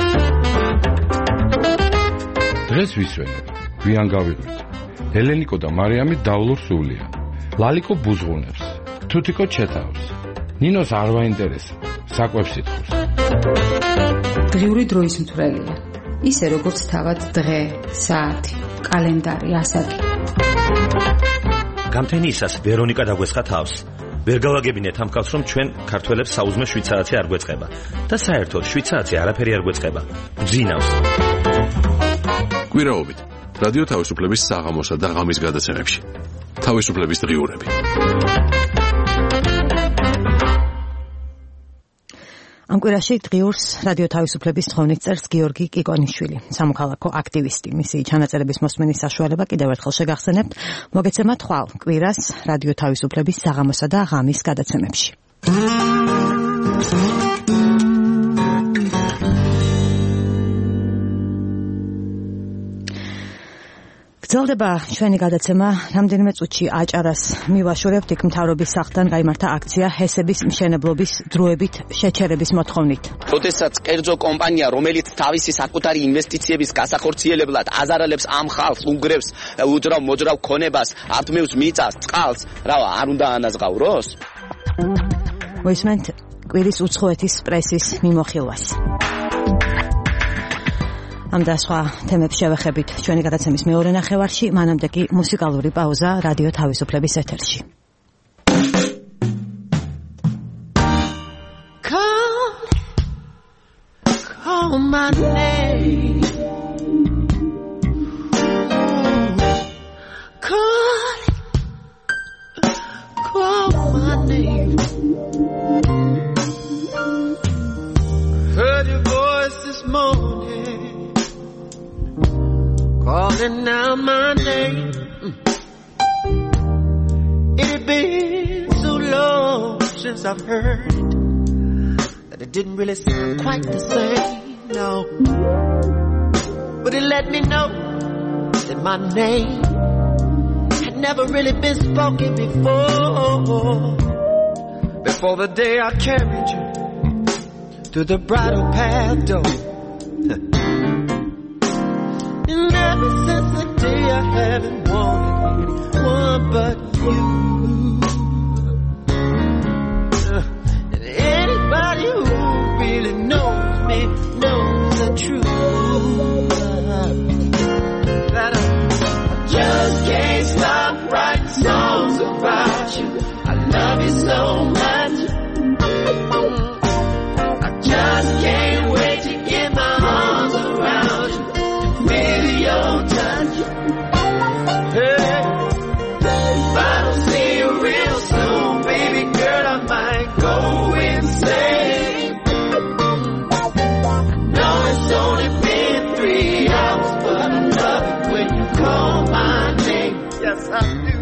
დღეს ვისვენებ, გვიან გავიღვით. ელენიკო და მარიამი დავლურ სულია. ლალიკო ბუზღუნებს, თუთიკო ჩეთავს. ნინოს არ ვაინტერესებს, საკვებს ითხოვს. დღიური დროის მთვრელია. ისე როგორც თავად დღე, საათი, კალენდარი, ასაკი. გამთენიისას ვერონიკა დაგვესხა თავს. ვერ გავაგებინეთ ამ კაცს, რომ ჩვენ ქართველებს საუზმე შვიდ საათი არ გვეწყება და საერთოდ შვიდ საათი არაფერი არ გვეწყება. გძინავს. კვირაობით რადიო თავისუფლების საღამოსა და ღამის გადაცემებში. თავისუფლების დღიურები. ამ კვირაში დღიურს რადიო თავისუფლების თხოვნით წერს გიორგი კიკონიშვილი, სამოქალაქო აქტივისტი. მისი ჩანაწერების მოსმენის საშუალება კიდევ ერთხელ შეგახსენებთ, მოგეცემათ ხვალ კვირას რადიო თავისუფლების საღამოსა და ღამის გადაცემებში. გრძელდება ჩვენი გადაცემა. რამდენიმე წუთში აჭარას მივაშორებთ, იქ მთავრობის სახლთან გაიმართა აქცია ჰესების მშენებლობის დროებით შეჩერების მოთხოვნით. როდესაც კერძო კომპანია, რომელიც თავისი საკუთარი ინვესტიციების გასახორციელებლად აზარალებს ამ ხალხს, უნგრევს, უძრავ მოძრავ ქონებას, ართმევს მიწას, წყალს, რავა არ უნდა ანაზღაუროს? მოისმენთ კვირის უცხოეთის პრესის მიმოხილვას. ამ და სხვა თემებს შევეხებით ჩვენი გადაცემის მეორე ნახევარში, მანამდე კი მუსიკალური პაუზა რადიო თავისუფლების ეთერში. Call, call my name. Call, call my name. Heard your voice this morning, calling out my name. It had been so long since I've heard it that it didn't really sound quite the same, no. But it let me know that my name had never really been spoken before. Before the day I carried you through the bridal path door. And ever since the day I haven't wanted anyone but you. Uh, and anybody who really knows me knows the truth. That I just can't stop writing songs about you. I love you so much. I just can't wait to get my arms around you. Feel your touch. Hey, if I don't see you real soon, baby girl, I might go insane. No, it's only been three hours, but I love it when you call my name. Yes, I do.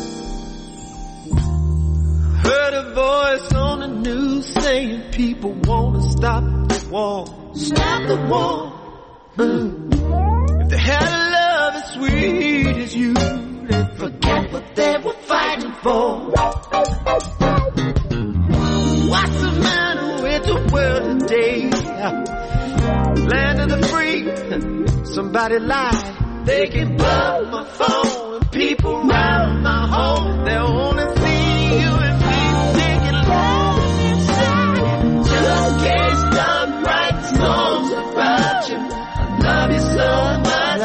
Heard a voice on the news saying people wanna stop the war. Stop the war. Mm. They had a love as sweet as you, they forget what they were fighting for. What's the matter with the world today? Land of the free, somebody lied. They can blow my phone and people round my home. They only see you and me singing loud inside. Just can't stop writing songs about you. I love you so much.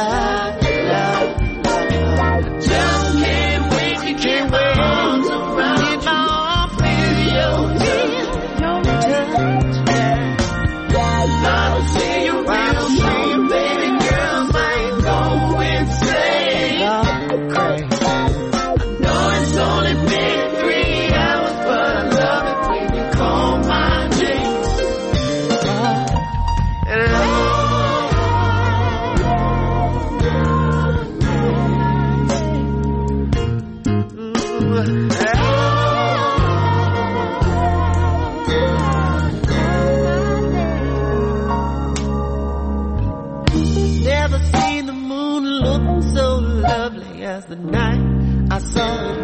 The night I saw it,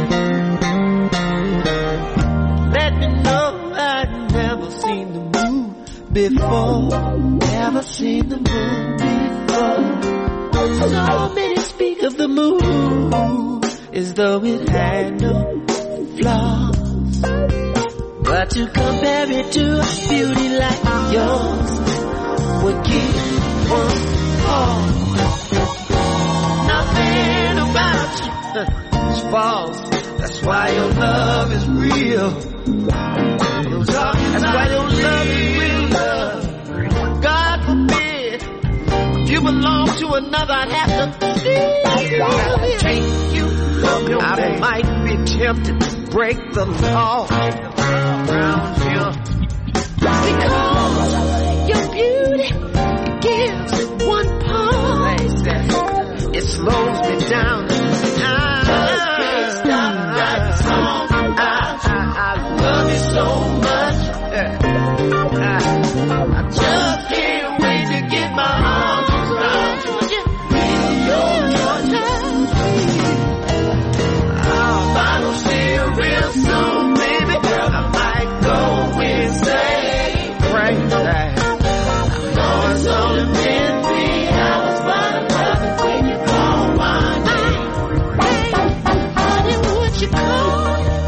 let me know I'd never seen the moon before, never seen the moon before. So many speak of the moon as though it had no flaws, but to compare it to a beauty like yours would give one pause. Nothing about you is false. That's why your love is real. That's why your love is real love. God forbid if you belong to another, I'd have to take you. I might be tempted to break the law around here. Because your beauty gives one pause. It slows me down. I just can't stop that song. I, I, I love you so much. I just can't wait to get my arms around you. Feel your touch. I'll follow still real soon, baby. I might go insane, crazy. I know it's only been three hours, but I love it when you call my name. Hey, honey, would you call?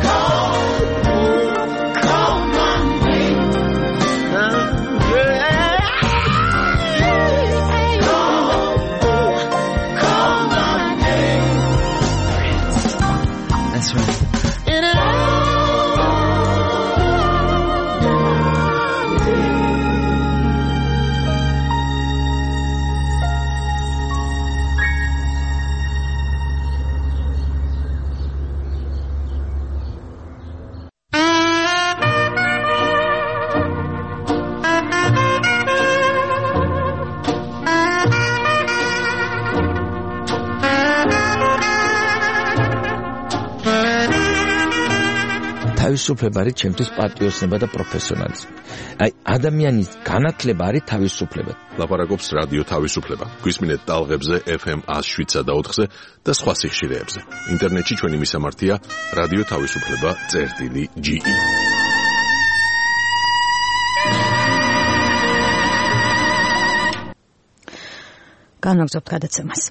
თავისუფლება არის ჩემთვის პატრიოტიზმი და პროფესიონალიზმი. აი, ადამიანის განათლება არის თავისუფლება. ლაპარაკობს რადიო თავისუფლება. გვისმინეთ ტალღებზე ეფ ემ one oh seven point four-ზე და სხვა სიხშირეებზე. ინტერნეტში ჩვენი მისამართია რადიო თავისუფლება წერტილი ჯი ი. განაგზობთ გადაცემას.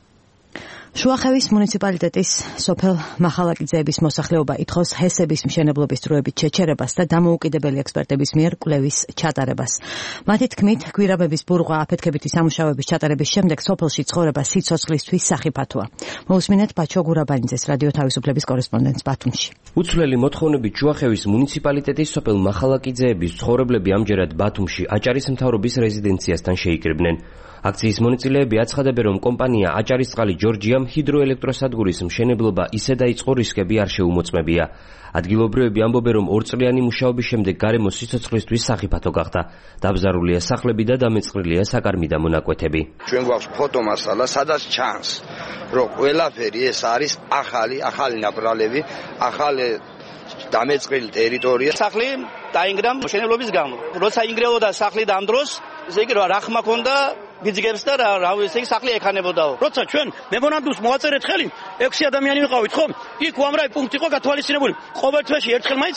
შუახევის მუნიციპალიტეტის სოფელ მახალაკიძეების მოსახლეობა ითხოვს ჰესების მშენებლობის დროებით შეჩერებას და დამოუკიდებელი ექსპერტების მიერ კვლევის ჩატარებას. მათი თქმით, გვირაბების ბურღვა აფეთქებითი სამუშაოების ჩატარების შემდეგ სოფელში ცხოვრება სიცოცხლისთვის სახიფათოა. მოусმინეთ ბაჩო გურაბანიძეს, რადიო თავისუფლების კორესპონდენტს ბათუმში. უცვლელი მოთხოვნებით შუახევის მუნიციპალიტეტის სოფელ მახალაკიძეების ცხოვრებლები ამჯერად ბათუმში აჭარის მთავრობის რეზიდენციასთან შეიკრიბნენ. აქციის მონაწილეები აცხადებენ, რომ კომპანია აჭარისწყალი ჯორჯიამ ჰიდროელექტროსადგურის მშენებლობა ისე დაიწყო, რისკები არ შეუმოწმებია. ადგილობრივები ამბობენ, რომ ორწლიანი მუშაობის შემდეგ გარემო სიცოცხლისთვის სახიფათო გახდა. დაბზარულია სახლები და დამეწყრილია საკარმი და მონაკვეთები. ჩვენ გვაქვს ფოტომასალა, სადაც ჩანს, რომ ყველაფერი ეს არის ახალი, ახალი ნაპრალები, ახალი დამეწყრილი ტერიტორია. სახლი დაინგრა მშენებლობის გამო. როცა ინგრეოდა სახლი ამ დროს, ესე იგი რა ხმა ქონდა გიძგებს და რა ესე იგი სახლი ეკანებოდაო. როცა ჩვენ მემორანდუმს მოაწერეთ ხელი, ექვსი ადამიანი ვიყავით, ხო? იქ უამრავი პუნქტი იყო გათვალისწინებული. ყოველ თვეში ერთხელ მაინც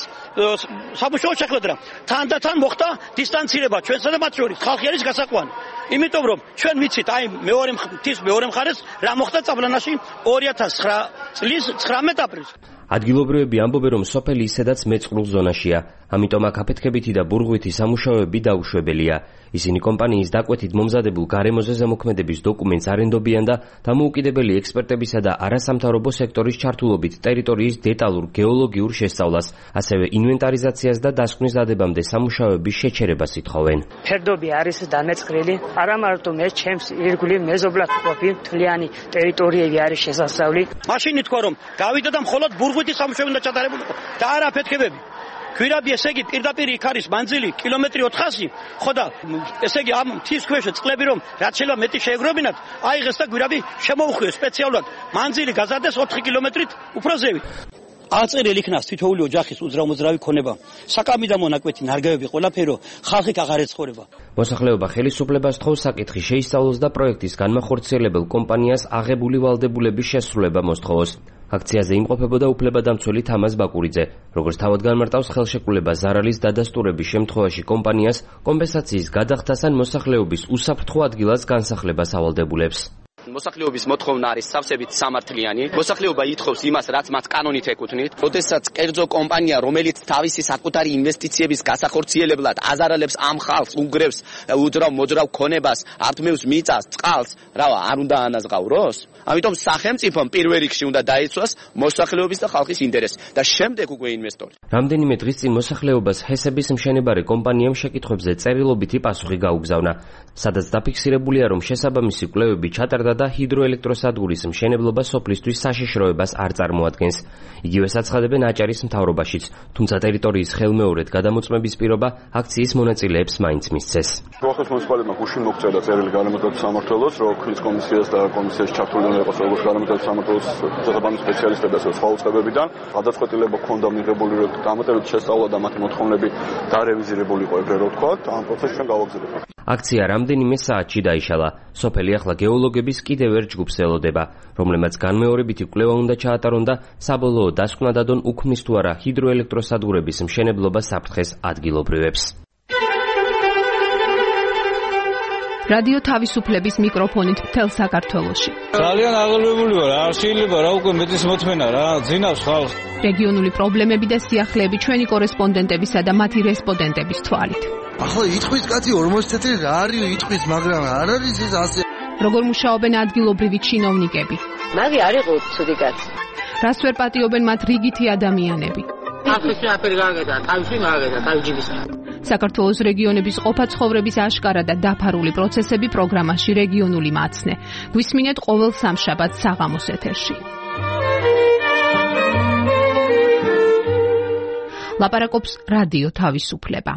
სამუშაო შეხვედრა. თანდათან მოხდა დისტანცირება ჩვენსა და მათ შორის. ხალხი არის გასაყვანი. იმიტომ რომ ჩვენ ვიცით, აი მეორე მთის მეორე მხარეს რა მოხდა წაბლანაში ორი ათას ცხრა წლის ცხრამეტ აპრილს. ადგილობრივები ამბობენ, რომ სოფელი ისედაც მეწყრულ ზონაშია, ამიტომ აქ აფეთქებითი და ბურღვითი სამუშაოები დაუშვებელია. ისინი კომპანიის დაკვეთით მომზადებულ გარემოზე ზემოქმედების დოკუმენტს არენდობიან და დამოუკიდებელი ექსპერტებისა და არასამთავრობო სექტორის ჩართულობით ტერიტორიის დეტალურ გეოლოგიურ შესწავლას, ასევე ინვენტარიზაციას და დასკვნის დადებამდე სამუშაოების შეჩერებას ითხოვენ. ფერდობი არის დამეწყრილი, არა მარტო მე ჩემს ირგვლივ მეზობლად ყოფი მთლიანი ტერიტორიები არის შესასწავლი. მაშინ ითქვა, რომ გავიდა და მხოლოდ ბურღვითი სამუშაოები უნდა ჩატარებულიყო და არა აფეთქებები. გვირაბი ესე იგი პირდაპირ იქ არის მანძილი კილომეტრი ოთხასი, ხო და ესე იგი ამ მთის ქვეშ წყლები რომ რაც შეიძლება მეტი შეეგროვებინათ, აიღეს და გვირაბი შემოუხვიეს სპეციალურად. მანძილი გაზარდეს ოთხი კილომეტრით უფრო ზევით. აწერილი იქნას თითოეული ოჯახის უძრავ-მოძრავი ქონება, საკამი და მონაკვეთი, ნარგავები, ყველაფერო, ხალხი აღარ ეცხოვრება. მოსახლეობა ხელისუფლებას თხოვს საკითხი შეისწავლოს და პროექტის განმახორციელებელ კომპანიას აღებული ვალდებულების შესრულება მოსთხოვოს. აქციაზე იმყოფებოდა უფლებადამცველი თამაზ ბაკურიძე, როგორც თავად განმარტავს ხელშეკრულება ზარალის დადასტურების შემთხვევაში კომპანიას კომპენსაციის გადახდას ან მოსახლეობის უსაფრთხო ადგილას განსახლებას ავალდებულებს. მოსახლეობის მოთხოვნა არის სავსებით სამართლიანი. მოსახლეობა ითხოვს იმას, რაც მათ კანონით ეკუთვნით. როდესაც კერძო კომპანია, რომელიც თავისი საკუთარი ინვესტიციების გასახორციელებლად აზარალებს ამ ხალხს, უგრევს უძრავ მოძრავ ქონებას, ართმევს მიწას, წყალს, რა არ უნდა ანაზღაუროს? ამიტომ სახელმწიფომ პირველ რიგში უნდა დაიცვას მოსახლეობის და ხალხის ინტერესი და შემდეგ უკვე ინვესტორი. რამდენიმე დღის წინ მოსახლეობას ჰესების მშენებარე კომპანიამ შეკითხვებზე წერილობითი პასუხი გაუგზავნა, სადაც დაფიქსირებულია, რომ შესაბამისი კვლევები ჩატარდა და ჰიდროელექტროსადგურის მშენებლობა სოფლისთვის საშიშროებას არ წარმოადგენს. იგივეს აცხადებენ აჭარის მთავრობაშიც, თუმცა ტერიტორიის ხელმეორედ გადამოწმების პირობა აქციის მონაწილეებს მაინც მისცეს. ახალ მუნიციპალიტეტმა გუშინ მოგწერა წერილი გარემოწმების სამმართველოს, რომ ქვის კომისიას და კომისიაში ჩართული უნდა იყოს როგორც გარემოწმების სამმართველოს შესაბამისი სპეციალისტები და სხვა უწყებებიდან. გადაწყვეტილება ჰქონდა მიღებული, რომ დამატებითი შესწავლა და მათი მოთხოვნები დარევიზირებული იყო ეგრე ვთქვა, ამ პროცესს ჩვენ გავაგზავნებთ. აქცია რამდენიმე საათში დაიშალა. სოფელი ახლა გეოლოგების კიდევ ერთ ჯგუფს ელოდება, რომლებმაც განმეორებითი კვლევა უნდა ჩაატარონ და საბოლოო დასკვნა დადონ უქმნის თუ არა ჰიდროელექტროსადგურების მშენებლობა საფრთხეს ადგილობრივებს. რადიო თავისუფლების მიკროფონით მთელ საქართველოში. ძალიან აღელვებული ვარ, არ შეიძლება რა უკვე მეტის მოთმენა რა, ძინავს ხალხს. რეგიონული პრობლემები და სიახლეები ჩვენი კორესპონდენტებისა და მათი რესპონდენტების თვალით. ახლა იტყვის კაცი ორმოცი წელი რა არის იტყვის, მაგრამ არ არის ეს ასე. როგორ მუშაობენ ადგილობრივი ჩინოვნიკები? მაგი არ იყო ცუდი კაცი. რას ვერ პატიობენ მათ რიგითი ადამიანები? ახლა აფერი გააკეთა, თავში გააკეთა, თავჯიბის. საქართველოს რეგიონების ყოფა ცხოვრების აშკარა და დაფარული პროცესები პროგრამაში რეგიონული მაცნე. გვისმინეთ ყოველ სამშაბათს საღამოს ეთერში. ლაპარაკობს რადიო თავისუფლება.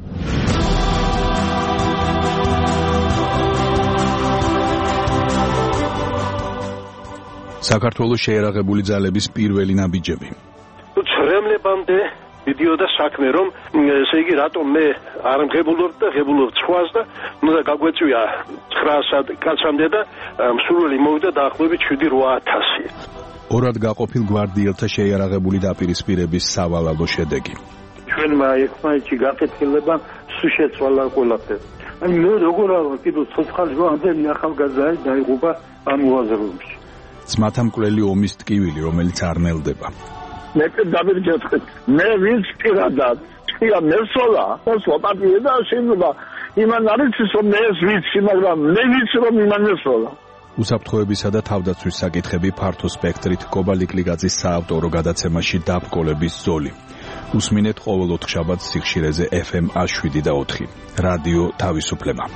საქართველოს შეერაღებული ძალების პირველი ნაბიჯები. ცრემლებამდე მიდიოდა საქმე, რომ ესე იგი რატომ მე არ მღებულობ და ღებულობ სხვას და უნდა გაგვეწვია ცხრაასად კაცამდე და მსურველი მოვიდა დაახლოებით შვიდი რვა ათასი. ორად გაყოფილ გვარდიელთა შეიარაღებული დაპირისპირების სავალალო შედეგი. ჩვენმა ერთმანეთში გაკეთილება სულ შეცვალა ყველაფერი. აი მე როგორ არ ვარ კიდევ ცოცხალი რომ ამდენი ახალგაზრდა დაიღუპა ამ უაზროებში. ძმათა მკვლელი ომის ტკივილი, რომელიც არ ნელდება. მე დავირჯეთქეთ. მე ვინც პირადად თქვია მესოლა, მოსვა პატიე და შეიძლება იმან არის რომ მე ეს ვიცი, მაგრამ მე ვიცი რომ იმან მესოლა. უსაფრთხოებისა და თავდაცვის საკითხები ფართო სპექტრით კობალიკლიგაძის საავტორო გადაცემაში დაბკოლების ზოლი. უსმინეთ ყოველ ოთხშაბათს სიხშირეზე ეფ ემ შვიდ და ოთხი. რადიო თავისუფლება.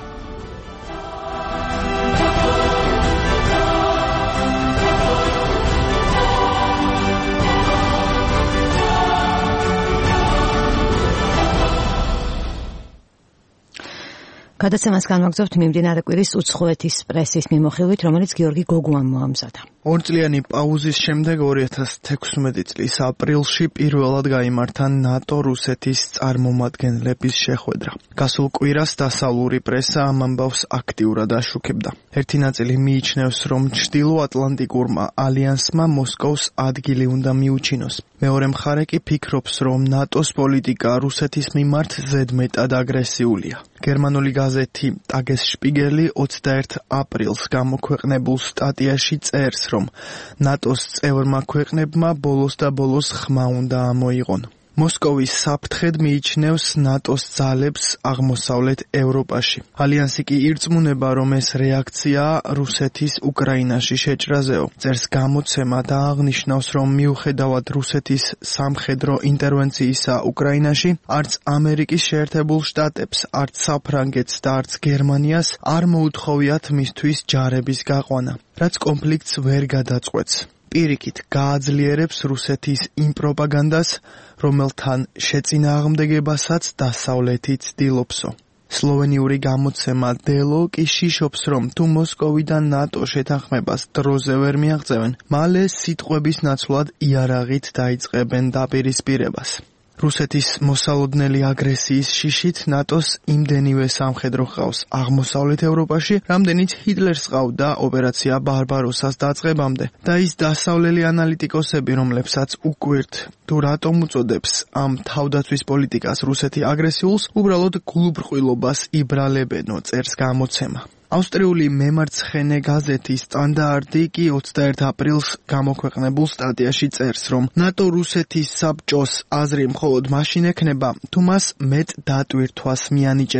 გადაცემას განვაგრძობთ მიმდინარე კვირის უცხოეთის პრესის მიმოხილვით, რომელიც გიორგი გოგუამ მოამზადა. ორწლიანი პაუზის შემდეგ ორი ათას თექვსმეტი წლის აპრილში პირველად გაიმართა ნატო-რუსეთის წარმომადგენლების შეხვედრა. გასულ კვირას დასავლური პრესა ამ ამბავს აქტიურად აშუქებდა. ერთი ნაწილი მიიჩნევს, რომ ჩრდილოატლანტიკურმა ალიანსმა მოსკოვს ადგილი უნდა მიუჩინოს. მეორე მხარე კი ფიქრობს, რომ ნატოს პოლიტიკა რუსეთის მიმართ ზედმეტად აგრესიულია. გერმანული გაზეთი ტაგესშპიგელი ოცდაერთ აპრილს გამოქვეყნებულ სტატიაში წერს, რომ ნატოს წევრმა ქვეყნებმა ბოლოს და ბოლოს ხმა უნდა ამოიღონ. მოსკოვის საფრთხედ მიიჩნევს ნატოს ძალებს აღმოსავლეთ ევროპაში. ალიანსი კი ირწმუნება, რომ ეს რეაქციაა რუსეთის უკრაინაში შეჭრაზეო. წერს გამოცემა და აღნიშნავს, რომ მიუხედავად რუსეთის სამხედრო ინტერვენციისა უკრაინაში, არც ამერიკის შეერთებულ შტატებს, არც საფრანგეთს და არც გერმანიას არ მოუთხოვიათ მისთვის ჯარების გაყვანა, რაც კონფლიქტს ვერ გადაწყვეტს. პირიქით გააძლიერებს რუსეთის იმ პროპაგანდას, რომელთან შეწინააღმდეგებასაც დასავლეთი ცდილობსო. სლოვენიური გამოცემა დელო კი შიშობს, რომ თუ მოსკოვიდან ნატო შეთანხმებას დროზე ვერ მიაღწევენ, მალე სიტყვების ნაცვლად იარაღით დაიწყებენ დაპირისპირებას. რუსეთის მოსალოდნელი აგრესიის შიშით ნატოს იმდენივე სამხედრო ჰყავს აღმოსავლეთ ევროპაში, რამდენიც ჰიტლერს ჰყავდა ოპერაცია ბარბაროსას დაწყებამდე. და ის დასავლელი ანალიტიკოსები, რომლებსაც უკვირთ თუ რატომ უწოდებს ამ თავდაცვის პოლიტიკას რუსეთი აგრესიულს, უბრალოდ გულუბრყვილობას იბრალებენო, წერს გამოცემა. ავსტრიული მემარცხენე გაზეთი სტანდარტი კი ოცდაერთ აპრილს გამოქვეყნებულ სტატიაში წერს, რომ ნატო რუსეთის საბჭოს აზრი მხოლოდ მაშინ ექნება, თუ მას მეტ დატვირთვას მიანიჭებენ.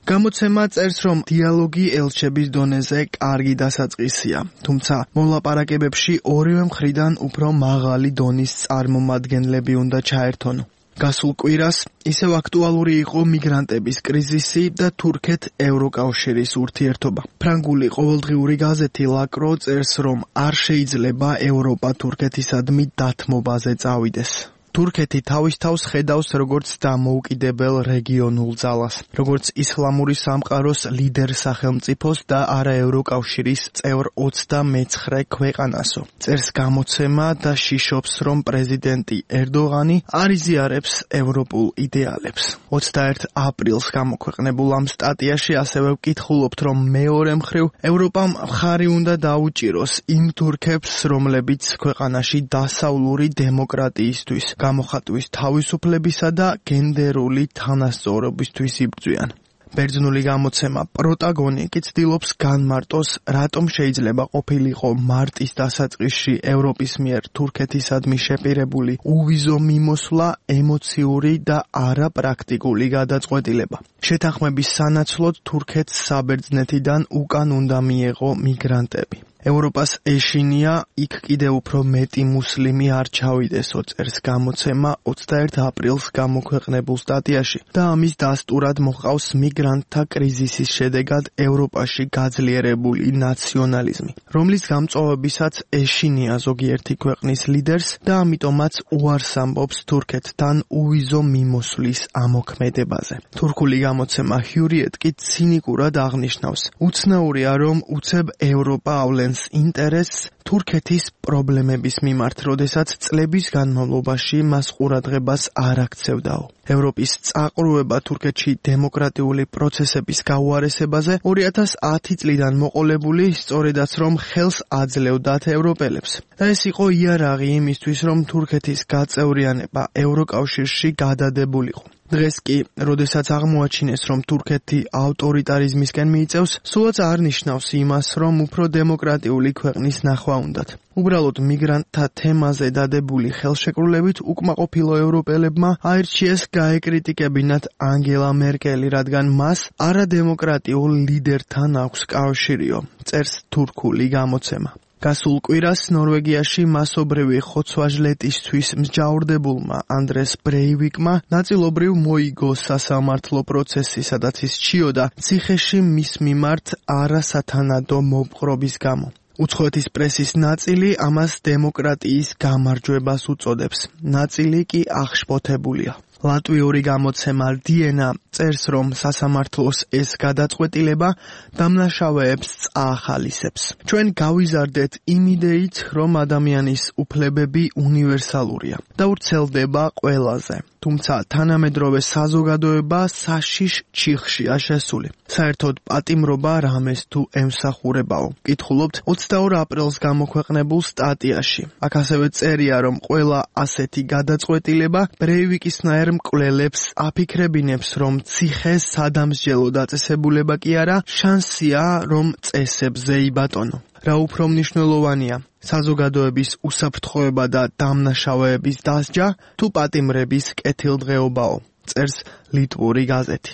გამოცემა წერს, რომ დიალოგი ელჩების დონეზე კარგი დასაწყისია, თუმცა მოლაპარაკებებში ორივე მხრიდან უფრო მაღალი დონის წარმომადგენლები უნდა ჩაერთონ. გასულ კვირას ისევ აქტუალური იყო მიგრანტების კრიზისი და თურქეთ-ევროკავშირის ურთიერთობა. ფრანგული ყოველდღიური გაზეთი ლაკრო წერს, რომ არ შეიძლება ევროპა თურქეთისადმი დათმობაზე წავიდეს. თურქეთი თავის თავს ხედავს როგორც დამოუკიდებელ რეგიონულ ძალას, როგორც ისლამური სამყაროს ლიდერ სახელმწიფოს და არა ევროკავშირის წევრ ოცდამეცხრე ქვეყანასო. წერს გამოცემა და შიშობს, რომ პრეზიდენტი ერდოღანი არ იზიარებს ევროპულ იდეალებს. ოცდაერთი აპრილს გამოქვეყნებულ ამ სტატიაში ასევე ვკითხულობთ, რომ მეორე მხრივ ევროპამ მხარი უნდა დაუჭიროს იმ თურქებს, რომლებიც ქვეყანაში დასავლური დემოკრატიისთვის, გამოხატვის თავისუფლებისა და გენდერული თანასწორობისთვის იბრძვიან. ბერძნული გამოცემა პროტაგონი კი ცდილობს განმარტოს, რატომ შეიძლება ყოფილიყო მარტის დასაწყისში ევროპის მიერ თურქეთისადმი შეპირებული უვიზო მიმოსვლა ემოციური და არა პრაქტიკული გადაწყვეტილება. შეთანხმების სანაცვლოდ თურქეთს საბერძნეთიდან უკან უნდა მიეღო მიგრანტები. ევროპას ეშინია იქ კიდევ უფრო მეტი მუსლიმი არ ჩავიდესო, წერს გამოცემა ოცდაერთი აპრილს გამოქვეყნებულ სტატიაში და ამის დასტურად მოყავს მიგრანტთა კრიზისის შედეგად ევროპაში გაძლიერებული ნაციონალიზმი, რომლის გამწვავებისაც ეშინია ზოგიერთი ქვეყნის ლიდერს და ამიტომაც უარს ამბობს თურქეთთან უვიზო მიმოსვლის ამოქმედებაზე. თურქული გამოცემა ჰიურიეტ კი ცინიკურად აღნიშნავს, უცნაურია რომ უცებ ევროპა ავლენს ინტერესს თურქეთის პრობლემების მიმართ, როდესაც წლების განმავლობაში მას ყურადღებას არ აქცევდაო. ევროპის წაყრუება თურქეთში დემოკრატიული პროცესების გაუარესებაზე ორი ათას ათი წლიდან მოყოლებული, სწორედაც რომ ხელს აძლევდათ ევროპელებს. და ეს იყო იარაღი იმისთვის, რომ თურქეთის გაწევრიანება ევროკავშირში გადადებულიყო. დღეს კი, როდესაც აღმოაჩინეს, რომ თურქეთი ავტორიტარიზმისკენ მიიწევს, სულაც არ ნიშნავს იმას, რომ უფრო დემოკრატიული ქვეყნის ნახვა უნდათ. უბრალოდ მიგრანტთა თემაზე დადებული ხელშეკრულებით უკმაყოფილო ევროპელებმა აირჩიეს გაეკრიტიკებინათ ანგელა მერკელი, რადგან მას არადემოკრატიულ ლიდერთან აქვს კავშირიო, წერს თურქული გამოცემა. გასულ კვირას ნორვეგიაში მასობრივი ხოცვა-ჟლეტისთვის მსჯავრდებულმა ანდრეს ბრეივიკმა ნაწილობრივ მოიგო სასამართლო პროცესი, სადაც ის ჩიოდა ციხეში მის მიმართ არასათანადო მოპყრობის გამო. უცხოეთის პრესის ნაწილი ამას დემოკრატიის გამარჯვებას უწოდებს, ნაწილი კი აღშფოთებულია. ლატვიური გამოცემა დიენა წერს, რომ სასამართლოს ეს გადაწყვეტილება დამნაშავეებს წაახალისებს. ჩვენ გავიზარდეთ იმ იდეით, რომ ადამიანის უფლებები უნივერსალურია და ვრცელდება ყველაზე. თუმცა თანამედროვე საზოგადოება საშიშ ჩიხშია შესული. საერთოდ პატიმრობა რამეს თუ ემსახურებაო. კითხულობთ ოცდაორ აპრილს გამოქვეყნებულ სტატიაში. აქ ასევე წერია, რომ ყველა ასეთი გადაწყვეტილება ბრეივიკისნაირ მკვლელებს აფიქრებინებს, რომ ციხე სადამსჯელო დაწესებულება კი არა, შანსია, რომ წესებზე იბატონო. რა უფრო მნიშვნელოვანია, საზოგადოების უსაფრთხოება და დამნაშავეების დასჯა თუ პატიმრების კეთილდღეობაო, წერს ლიტვური გაზეთი.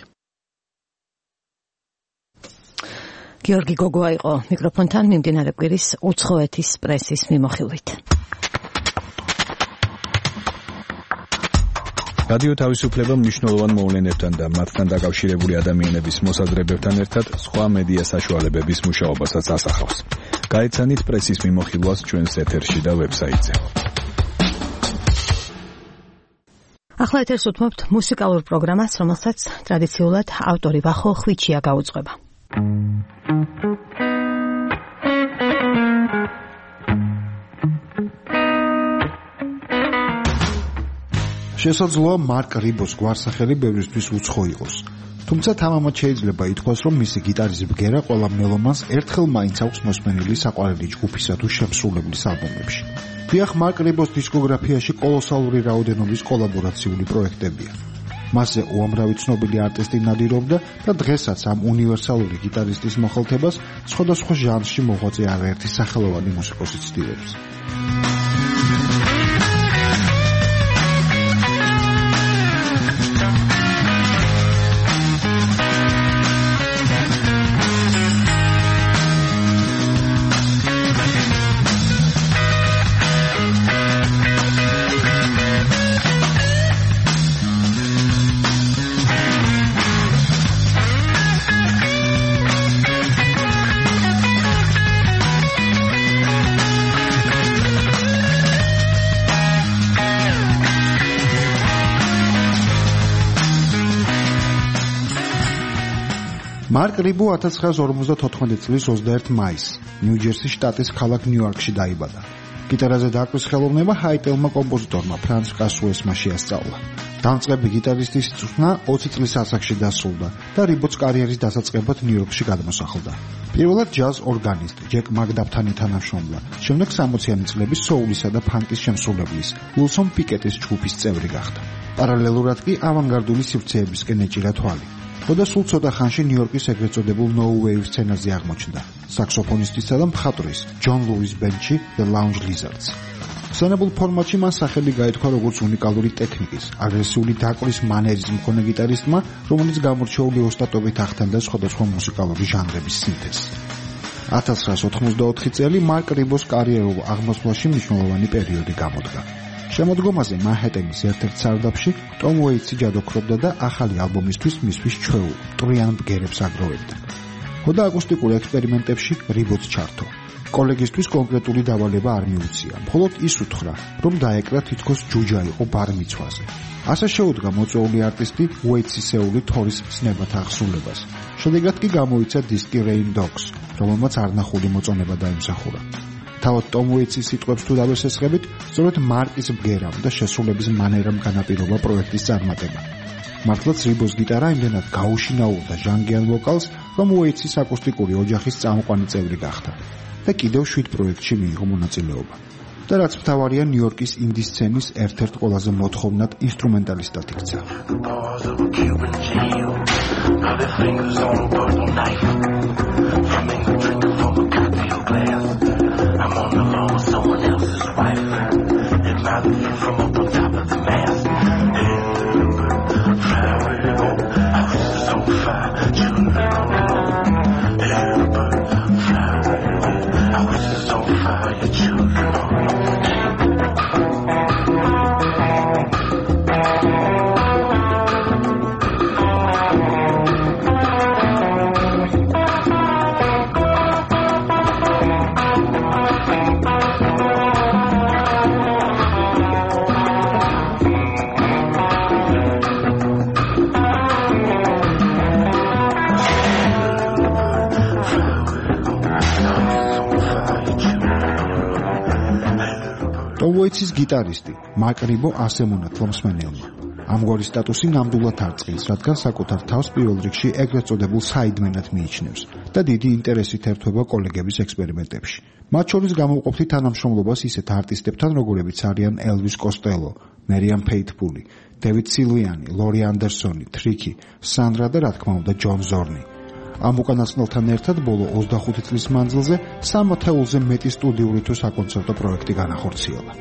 გიორგი გოგოა იყო მიკროფონთან მიმდინარე კვირის უცხოეთის პრესის მიმოხილვით. რადიო თავისუფლება მნიშვნელოვან მოვლენებთან და მათთან დაკავშირებული ადამიანების მოსაზრებებთან ერთად სხვა მედია საშუალებების მუშაობასაც ასახავს. გაეცანით პრესის მიმოხილვას ჩვენს ეთერში და ვებსაიტზე. ახლა ეთერს უთმობთ მუსიკალურ პროგრამას, რომელსაც ტრადიციულად ავტორი ვახო ხვიჩია გაუძღვება. შესაძლოა მარკ რიბოს გვარსახელი ბევრისთვის უცხო იყოს. თუმცა თამამად შეიძლება ითქვას, რომ მისი გიტარის ბგერა ყველა მელომანს ერთხელ მაინც აქვს მოსმენილი საყვარელი ჯგუფისა თუ შემსრულებლის ალბომებში. დიახ, მარკ რიბოს დისკოგრაფიაში კოლოსალური რაოდენობის კოლაბორაციული პროექტებია. მასზე უამრავი ცნობილი არტისტი ნადირობდა და დღესაც ამ უნივერსალური გიტარისტის მოხელთებას სხვადასხვა ჟანრში მოღვაწე არაერთი სახელოვანი მუსიკოსი ცდილობს. მარკ რიბო ათას ცხრაასი ორმოცდათოთხმეტი წლის ოცდაერთი მაისს ნიუ-ჯერსის შტატის ქალაქ ნიუ-იორკში დაიბადა. გიტარაზე დაკვრის ხელოვნება ჰაიტელმა კომპოზიტორმა ფრანც კასუესმა შეასწავლა. დამწყები გიტარისტის წვრთნა ოცი წლის ასაკში დასრულდა და რიბოც კარიერის დასაწყებად ნიუ-იორკში გადმოსახლდა. პირველად ჯაზ ორგანისტ ჯეკ მაგდაფთან ითანამშრომლა, შემდეგ სამოციანი წლების соуლისა და ფანკის შემსრულებლის უილსონ პიკეტის ჯგუფის წევრი გახდა. პარალელურად კი ავანგარდული სივრცეებისკენ ეჭირა თვალი. ხოდა სულ ცოტა ხანში ნიუ-იორკის ეგრეთ წოდებულ No Wave სცენაზე აღმოჩნდა. საქსოფონისტისა და მხატვრის ჯონ ლუის ბენდში The Lounge Lizards. სცენებულ ფორმატში მან სახელი გაითქვა როგორც უნიკალური ტექნიკის, აგრესიული დაკვრის მანერის მქონე გიტარისტმა, რომელიც გამორჩეული ოსტატობით ახდენდა სხვადასხვა მუსიკალური ჟანრების სინთეზს. ათას ცხრაასი ოთხმოცდაოთხი წელი მარკ რიბოს კარიერულ აღმოსვლაში მნიშვნელოვანი პერიოდი გამოდგა. შემოდგომაზე მანჰეტენის ერთ-ერთ სარდაფში ტომ უეიტსი ჯადოქრობდა და ახალი ალბომისთვის მისთვის ჩვეულ მტვრიან ბგერებს აგროვებდა. ხოდა აკუსტიკურ ექსპერიმენტებში რიბოც ჩართო. კოლეგისთვის კონკრეტული დავალება არ მიუწია, მხოლოდ ის უთხრა, რომ დაეკრა თითქოს ჯუჯა იყო ბარმიცვაზე. ასე შეუდგა მოწვეული არტისტი უეიტსისეული თორის ცნებათა აღსრულებას. შედეგად კი გამოიცა დისკი Rain Dogs, რომელმაც არნახული მოწონება დაიმსახურა. თავად ტომ უეიტსის სიტყვებს თუ დავესესხებით, სწორედ მარკის ბგერამ და შესრულების მანერამ განაპირობა პროექტის წარმატება. მართლაც რიბოს გიტარა იმდენად გაუშინაურდა ჟანგიან ვოკალს, რომ უეიტსის აკუსტიკური ოჯახის წამყვანი წევრი გახდა და კიდევ შვიდ პროექტში მიიღო მონაწილეობა. და რაც მთავარია, ნიუ-იორკის ინდი სცენის ერთ-ერთ ყველაზე მოთხოვნად ინსტრუმენტალისტად იქცა. I'm on the phone with someone else's wife. Admire the view from up on top of the mast. Fly where you go. I was so far. Children on fly where you go. I was so far. Your children on უეიტსის გიტარისტი მარკ რიბო ასე მონათლა მსმენელმა. ამგვარი სტატუსი ნამდვილად არ წყილს, რადგან საკუთარ თავს პირველ რიგში ეგრეთ წოდებულ საიდმენად მიიჩნევს და დიდი ინტერესით ერთვება კოლეგების ექსპერიმენტებში. მათ შორის გამოვყოფთი თანამშრომლობას ისეთ არტისტებთან, როგორებიც არიან ელვის კოსტელო, მერიამ ფეითფული, დევიდ სილვიანი, ლორი ანდერსონი, ტრიკი, სანდრა და რა თქმა უნდა ჯონ ზორნი. ამ უკანასკნელთან ერთად ბოლო ოცდახუთი წლის მანძილზე სამ ათეულზე მეტი სტუდიური თუ საკონცერტო პროექტი განახორციელა.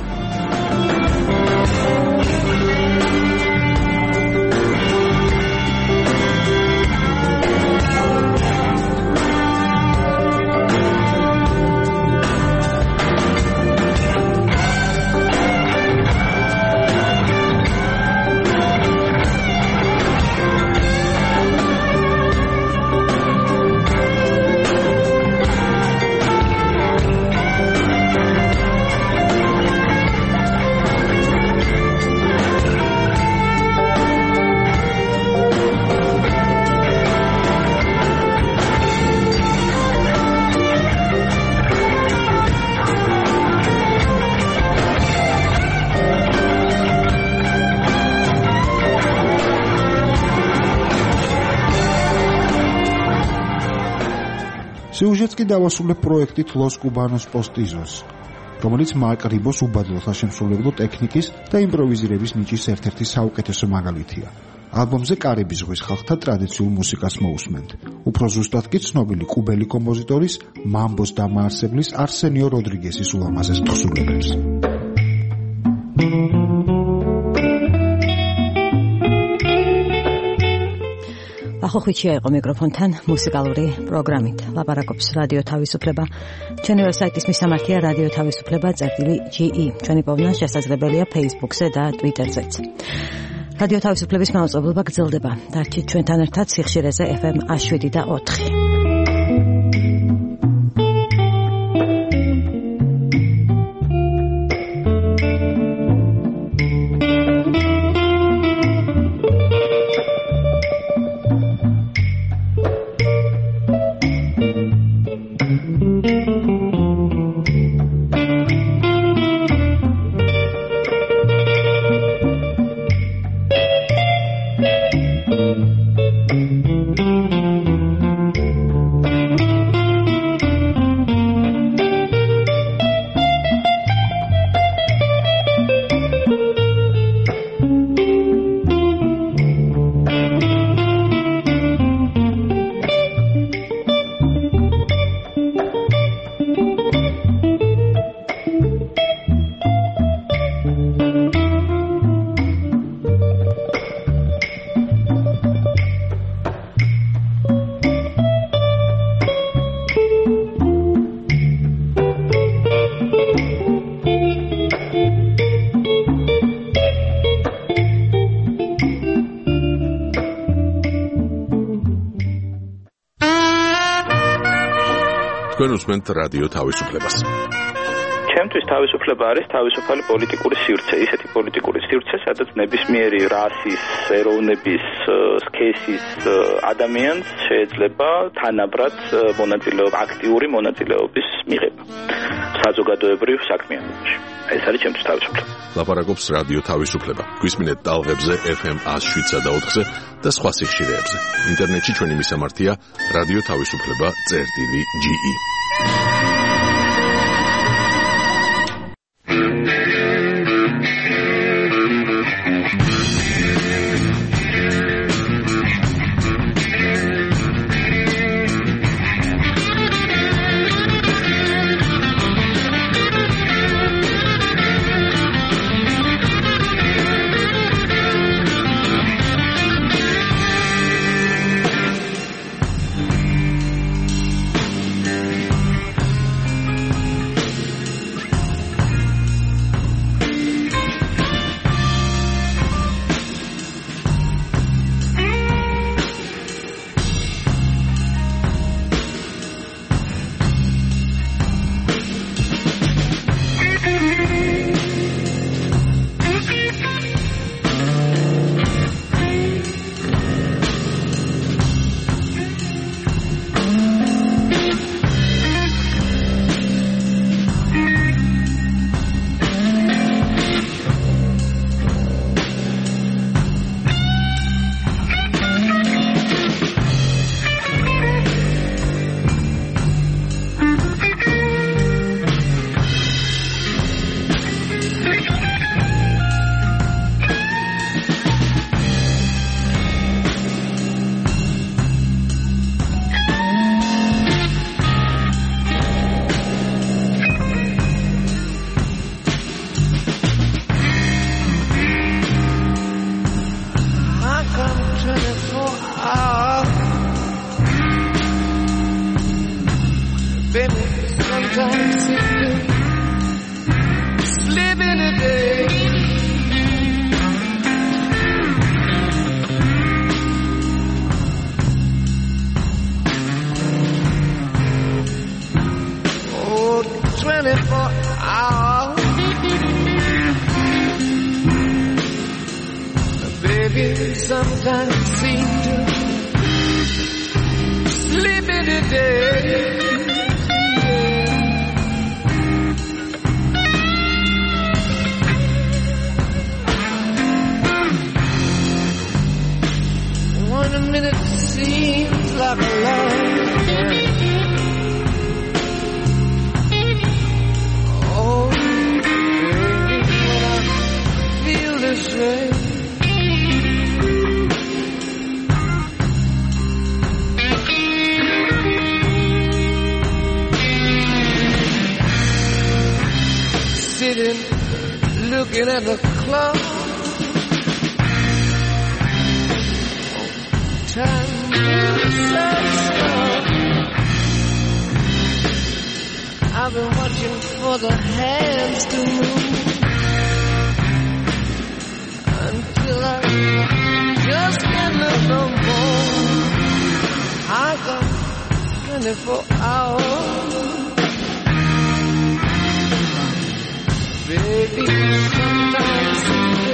სიუჟეტს კი დავასრულებ პროექტით Los Cubanos Postizos, რომელიც მარკ რიბოს უბადლო საშემსრულებლო ტექნიკის და იმპროვიზირების ნიჭის ერთ-ერთი საუკეთესო მაგალითია. ალბომზე კარიბის ზღვის ხალხთა ტრადიციულ მუსიკას მოусმენთ. უფრო ზუსტად კი ცნობილი კუბელი კომპოზიტორის მამბოს დამაარსებლის არსენიო როდრიგესის ულამაზეს თხზულებებს. ახოხიჩია იყო მიკროფონთან მუსიკალური პროგრამით. ლაპარაკობს რადიო თავისუფლება. ჩვენი ვებსაიტის მისამართია რადიო თავისუფლება წერტილი ჯი ი. ჩვენი პოვნა შესაძლებელია Facebook-ზე და Twitter-ზეც. რადიო თავისუფლების მაუწყებლობა გრძელდება. დარჩით ჩვენთან ერთად სიხშირეზე ეფ ემ შვიდი და ოთხი. თქვენ უსმენთ რადიო თავისუფლებას. ჩემთვის თავისუფლება არის თავისუფალი პოლიტიკური სივრცე, ისეთი პოლიტიკური სივრცე, სადაც ნებისმიერი რასის, ეროვნების, სქესის ადამიანს შეიძლება თანაბრად მონაწილეობა, აქტიური მონაწილეობის მიღება საზოგადოებრივ საქმიანობაში. ეს არის ჩემთვის თავისუფლება. ლაპარაკობს რადიო თავისუფლება. გვისმინეთ ტალღებზე ეფ ემ one oh seven point four-ზე და სხვა სიხშირეებზე. ინტერნეტში ჩვენი მისამართია რადიო თავისუფლება წერტილი ჯი ი. Looking at the clock, time moves so slow. I've been watching for the hands to move until I just can't look no more. I got twenty-four hours. Baby, sometimes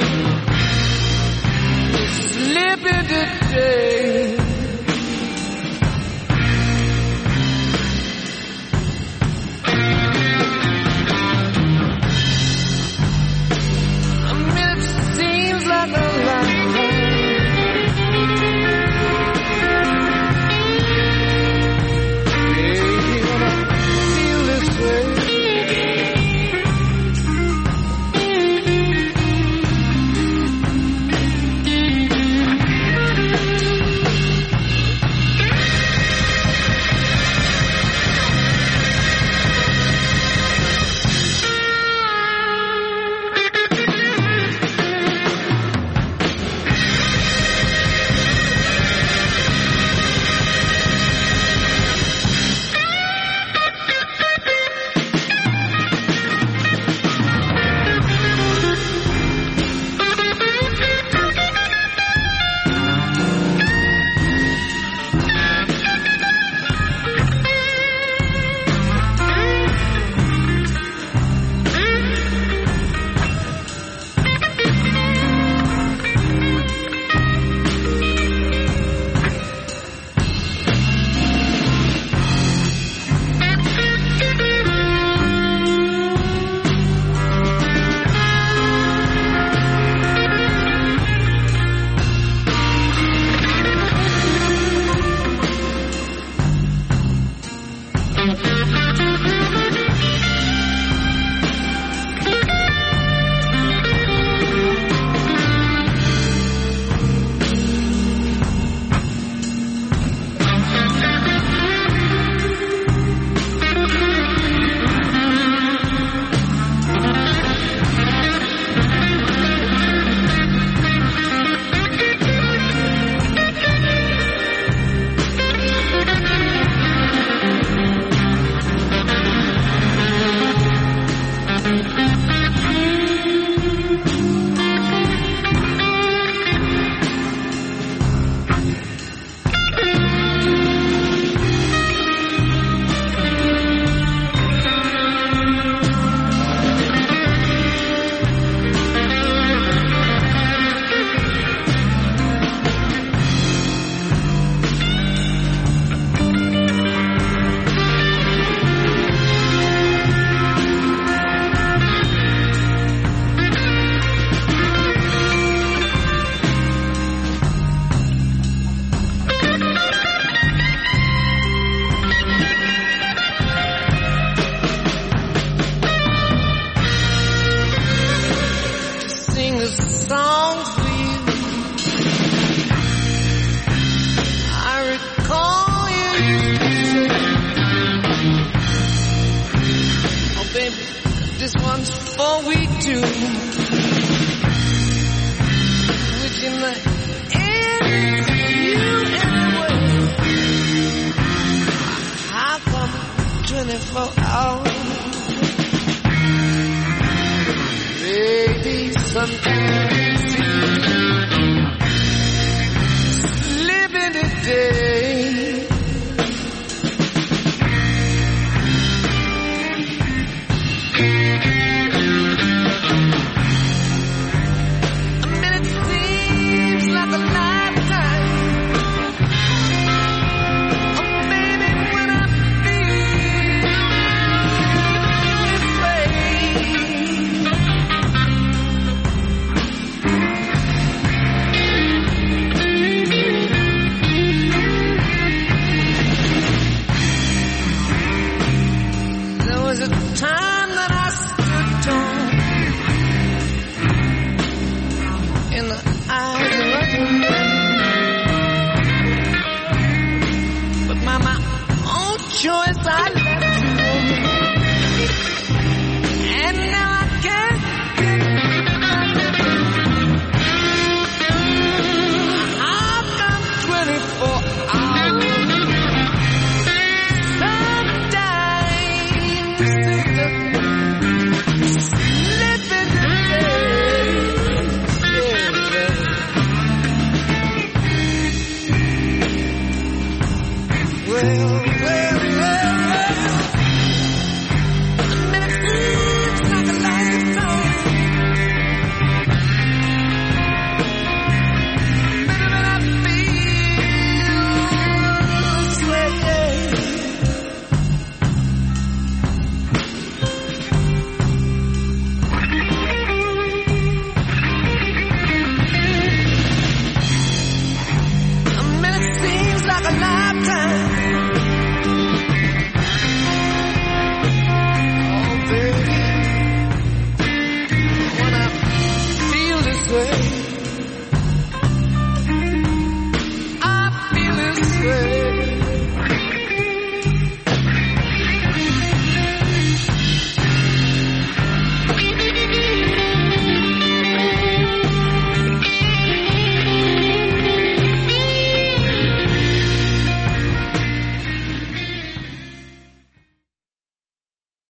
you slip into day. months, four week two. Wishing that it's you anyway. How come twenty-four hours? Baby, sometimes living the day. Time